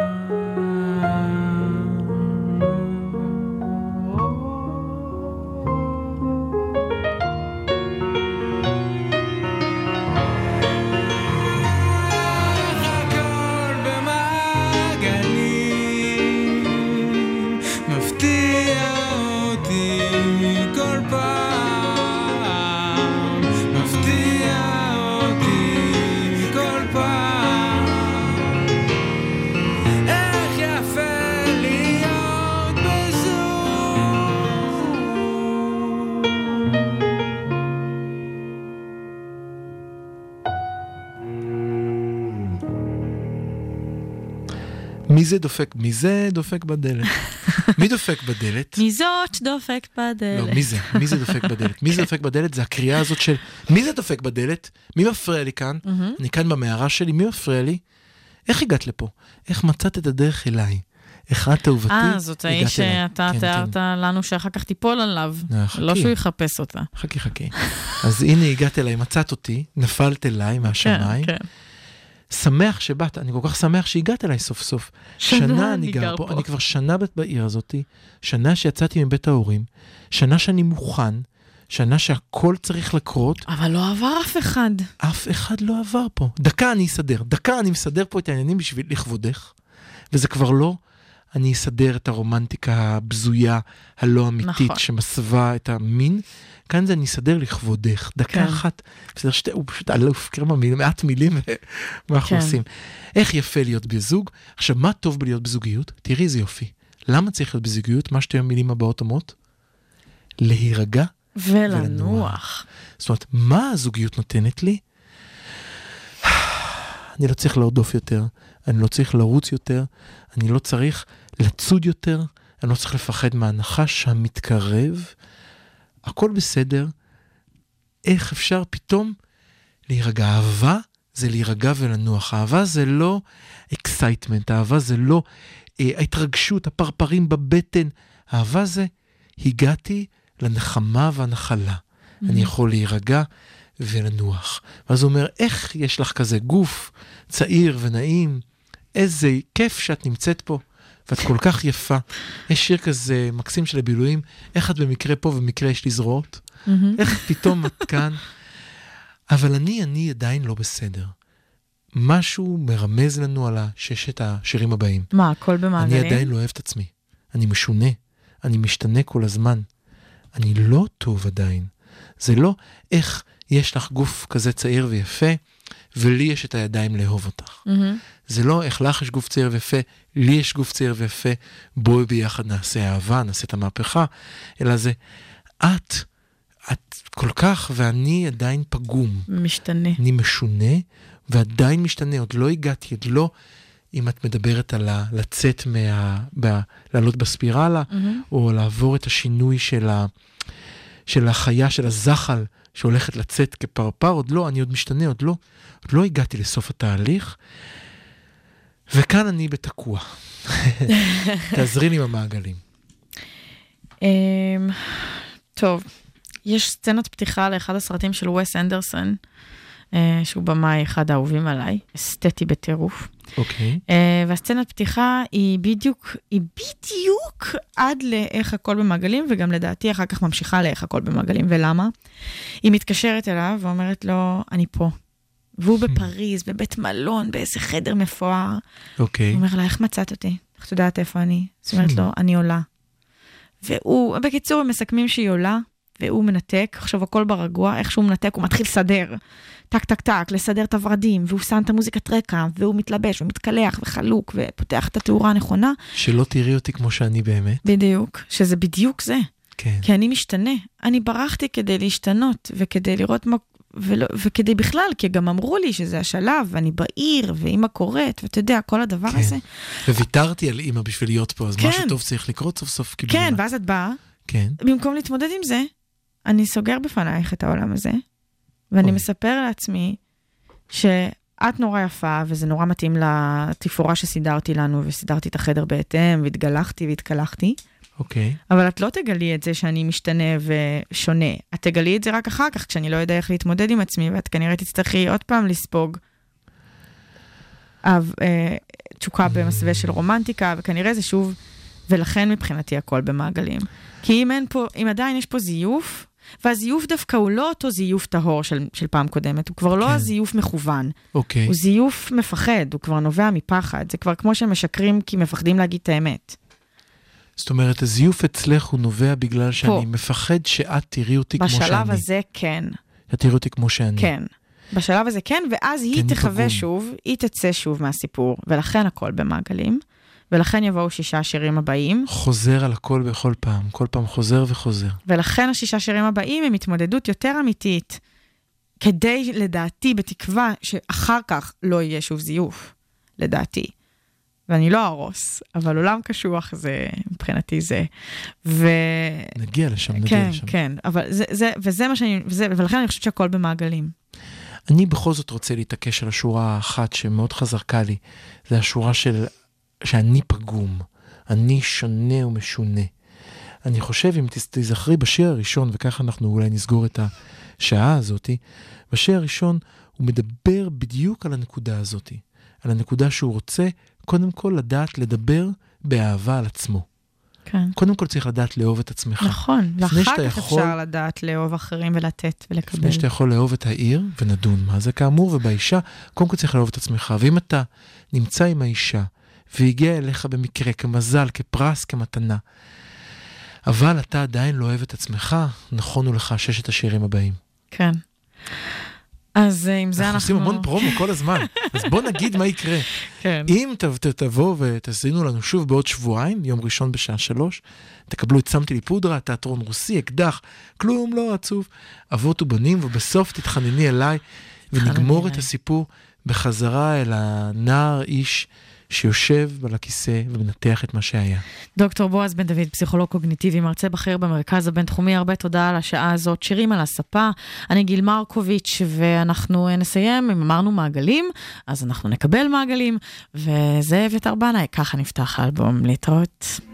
S4: מי זה דופק? מי זה דופק בדלת? מי דופק בדלת?
S6: מי זאת דופק בדלת?
S4: לא, מי זה? מי זה דופק בדלת? מי זה דופק בדלת? זה הקריאה הזאת של מי זה דופק בדלת? מי מפריע לי כאן? אני כאן במערה שלי, מי מפריע לי? איך הגעת לפה? איך מצאת את הדרך אליי? איך את אהובתי?
S6: זאת האיש שאתה תיארת לנו שאחר כך תיפול עליו, לא שהוא יחפש אותה.
S4: חכי. אז הנה הגעת אליי, מצאת אותי, נפלת אליי מהשמיים. שמח שבאת, אני כל כך שמח שהגעת אליי סוף סוף. שנה אני גר פה, אני כבר שנה בעיר הזאת, שנה שיצאתי מבית ההורים, שנה שאני מוכן, שנה שהכל צריך לקרות.
S6: אבל לא עבר אף אחד.
S4: אף אחד לא עבר פה. דקה אני מסדר פה את העניינים בשביל לכבודך, וזה כבר לא, אני אסדר את הרומנטיקה הבזויה, הלא אמיתית, שמסווה את המין, כאן זה אני אסדר לכבודך, דקה אחת, הוא פשוט אלוף, כמה מילים, מעט מילים, ומה אנחנו עושים. איך יפה להיות בזוג? עכשיו, מה טוב בלהיות בזוגיות? תראי איזה יופי. למה צריך להיות בזוגיות? מה שתי המילים הבאות אומרות? להירגע
S6: ולנוח.
S4: זאת אומרת, מה הזוגיות נותנת לי? אני לא צריך להרדוף יותר, אני לא צריך לרוץ יותר, אני לא צריך לצוד יותר, אני לא צריך לפחד מהנחש המתקרב, הכל בסדר. איך אפשר פתאום להירגע? אהבה זה להירגע ולנוח. אהבה זה לא אקסייטמנט, אהבה זה לא ההתרגשות, הפרפרים בבטן. אהבה זה הגעתי לנחמה והנחלה. אני יכול להירגע ולנוח. ואז הוא אומר, איך יש לך כזה גוף צעיר ונעים, איזה כיף שאת נמצאת פה, ואת כל כך יפה. יש שיר כזה מקסים של הבילויים, איך את במקרה פה ובמקרה יש לי זרועות? איך פתאום את כאן? אבל אני עדיין לא בסדר. משהו מרמז לנו על ששת השירים הבאים.
S6: מה, הכל במעגלים?
S4: אני עדיין לא אוהב את עצמי. אני משונה. אני משתנה כל הזמן. אני לא טוב עדיין. זה לא איך יש לך גוף כזה צעיר ויפה, ולי יש את הידיים לאהוב אותך. זה לא איך לך יש גוף צעיר ויפה, לי יש גוף צעיר ויפה, בואי ביחד נעשה אהבה, נעשה את המהפכה, אלא זה, את כל כך, ואני עדיין פגום.
S6: משתנה.
S4: אני משונה, ועדיין משתנה, עוד לא הגעתי, עוד לא, אם את מדברת על לצאת לעלות בספירלה, או לעבור את השינוי של החיה, של הזחל, שהולכת לצאת כפרפר, עוד לא, אני עוד משתנה, עוד לא הגעתי לסוף התהליך, וכאן אני בתקוע. תעזרי לי עם המעגלים.
S6: טוב, יש סצנת פתיחה לאחד הסרטים של ווס אנדרסון, שהוא במאי אחד האהובים עליי, אסתטי בטירוף.
S4: אוקיי.
S6: והסצנת פתיחה היא בדיוק עד לאיך הכל במעגלים, וגם לדעתי אחר כך ממשיכה לאיך הכל במעגלים. ולמה? היא מתקשרת אליו ואומרת לו, אני פה. והוא בפריז, בבית מלון, באיזה חדר מפואר.
S4: אוקיי.
S6: הוא אומר לה, איך מצאת אותי? איך יודעת איפה אני? זאת אומרת לו, אני עולה. והוא, בקיצור, הם מסכמים שהיא עולה, והוא מנתק, עכשיו הכל ברגוע, איך שהוא מנתק, הוא מתחיל לסדר, טק, טק, טק, לסדר את הורדים, והוא שם את המוזיקת רקע, והוא מתלבש, ומתקלח, וחלוק, ופותח את התאורה הנכונה.
S4: שלא תראי אותי כמו שאני באמת.
S6: בדיוק, שזה בדיוק זה.
S4: כן.
S6: כי אני משתנה. אני ברחתי כדי להשתנות, וכדי לראות מה, וכדי בכלל, כי גם אמרו לי שזה השלב, ואני בעיר, ואמא קוראת, ואתה יודע, כל הדבר הזה.
S4: וויתרתי על אמא בשביל להיות פה, אז משהו טוב צריך לקרות סוף סוף.
S6: כן, ואז את באה, במקום להתמודד עם זה, אני סוגר בפנייך את העולם הזה, ואני מספר לעצמי שאת נורא יפה, וזה נורא מתאים לתפאורה שסידרתי לנו, וסידרתי את החדר בהתאם, והתגלחתי והתקלחתי.
S4: אוקיי.
S6: אבל את לא תגלי את זה שאני משתנה ושונה. את תגלי את זה רק אחר כך, כשאני לא יודע איך להתמודד עם עצמי, ואת כנראה תצטרכי עוד פעם לספוג תשוקה במסווה של רומנטיקה, וכנראה זה שוב, ולכן מבחינתי הכל במעגלים. כי אם עדיין יש פה זיוף, והזיוף דווקא הוא לא אותו זיוף טהור של פעם קודמת, הוא כבר לא הזיוף מכוון.
S4: אוקיי.
S6: הוא זיוף מפחד, הוא כבר נובע מפחד. זה כבר כמו שהם משקרים כי מפחדים להגיד את האמת.
S4: זאת אומרת, הזיוף אצלך הוא נובע בגלל שאני מפחד שאת תראי אותי כמו שאני.
S6: בשלב הזה כן.
S4: את תראי אותי כמו שאני.
S6: כן. בשלב הזה כן, ואז היא תחווה שוב, היא תצא שוב מהסיפור, ולכן הכל במעגלים, ולכן יבואו 6 שירים הבאים.
S4: חוזר על הכל בכל פעם, כל פעם חוזר וחוזר.
S6: ולכן 6 שירים הבאים הם התמודדות יותר אמיתית, כדי, לדעתי, בתקווה, שאחר כך לא יהיה שוב זיוף, לדעתי. ואני לא ארוס, אבל עולם קשוח זה, מבחינתי זה.
S4: נגיע לשם, נגיע
S6: כן,
S4: לשם.
S6: כן, אבל וזה מה שאני, ולכן אני חושבת שהכל במעגלים.
S4: אני בכל זאת רוצה להתעקש על השורה האחת שמאוד חזקה לי. זה השורה שאני פגום. אני שונה ומשונה. אני חושב, אם תזכרי בשיר הראשון, וככה אנחנו אולי נסגור את השעה הזאת, בשיר הראשון הוא מדבר בדיוק על הנקודה הזאת. על הנקודה שהוא רוצה, קודם כל לדעת לדבר באהבה על עצמו.
S6: כן.
S4: קודם כל צריך לדעת לאהוב את עצמך.
S6: נכון, ואחר כך אפשר לדעת לאהוב אחרים ולתת ולקבל.
S4: לפני שאתה יכול לאהוב את העיר, ונדון מה זה כאמור, ובאישה, קודם כל צריך לאהוב את עצמך. ואם אתה נמצא עם האישה, והגיע אליך במקרה, כמזל, כפרס, כמתנה, אבל אתה עדיין לא אוהב את עצמך, נכונו לך 6 השירים הבאים.
S6: כן. אז עם זה
S4: אנחנו עושים המון פרומו כל הזמן, אז בוא נגיד מה יקרה.
S6: כן.
S4: אם תבוא ותזינו לנו שוב בעוד שבועיים, יום ראשון בשעה 3, תקבלו את שמתי לי פודרה, תיאטרון רוסי, אקדח, כלום לא עצוב, אבות ובנים, ובסוף תתחנני אליי, ונגמור את הסיפור בחזרה אל הנער איש שיושב על הכיסא ומנתח את מה שהיה.
S6: דוקטור בועז בן דוד, פסיכולוג קוגניטיבי, מרצה בכיר במרכז הבינתחומי, הרבה תודה על השעה הזאת. שירים על הספה, אני גיל מרקוביץ', ואנחנו נסיים, אם אמרנו מעגלים, אז אנחנו נקבל מעגלים, וזה אביתר בנאי, ככה נפתח האלבום. להתראות.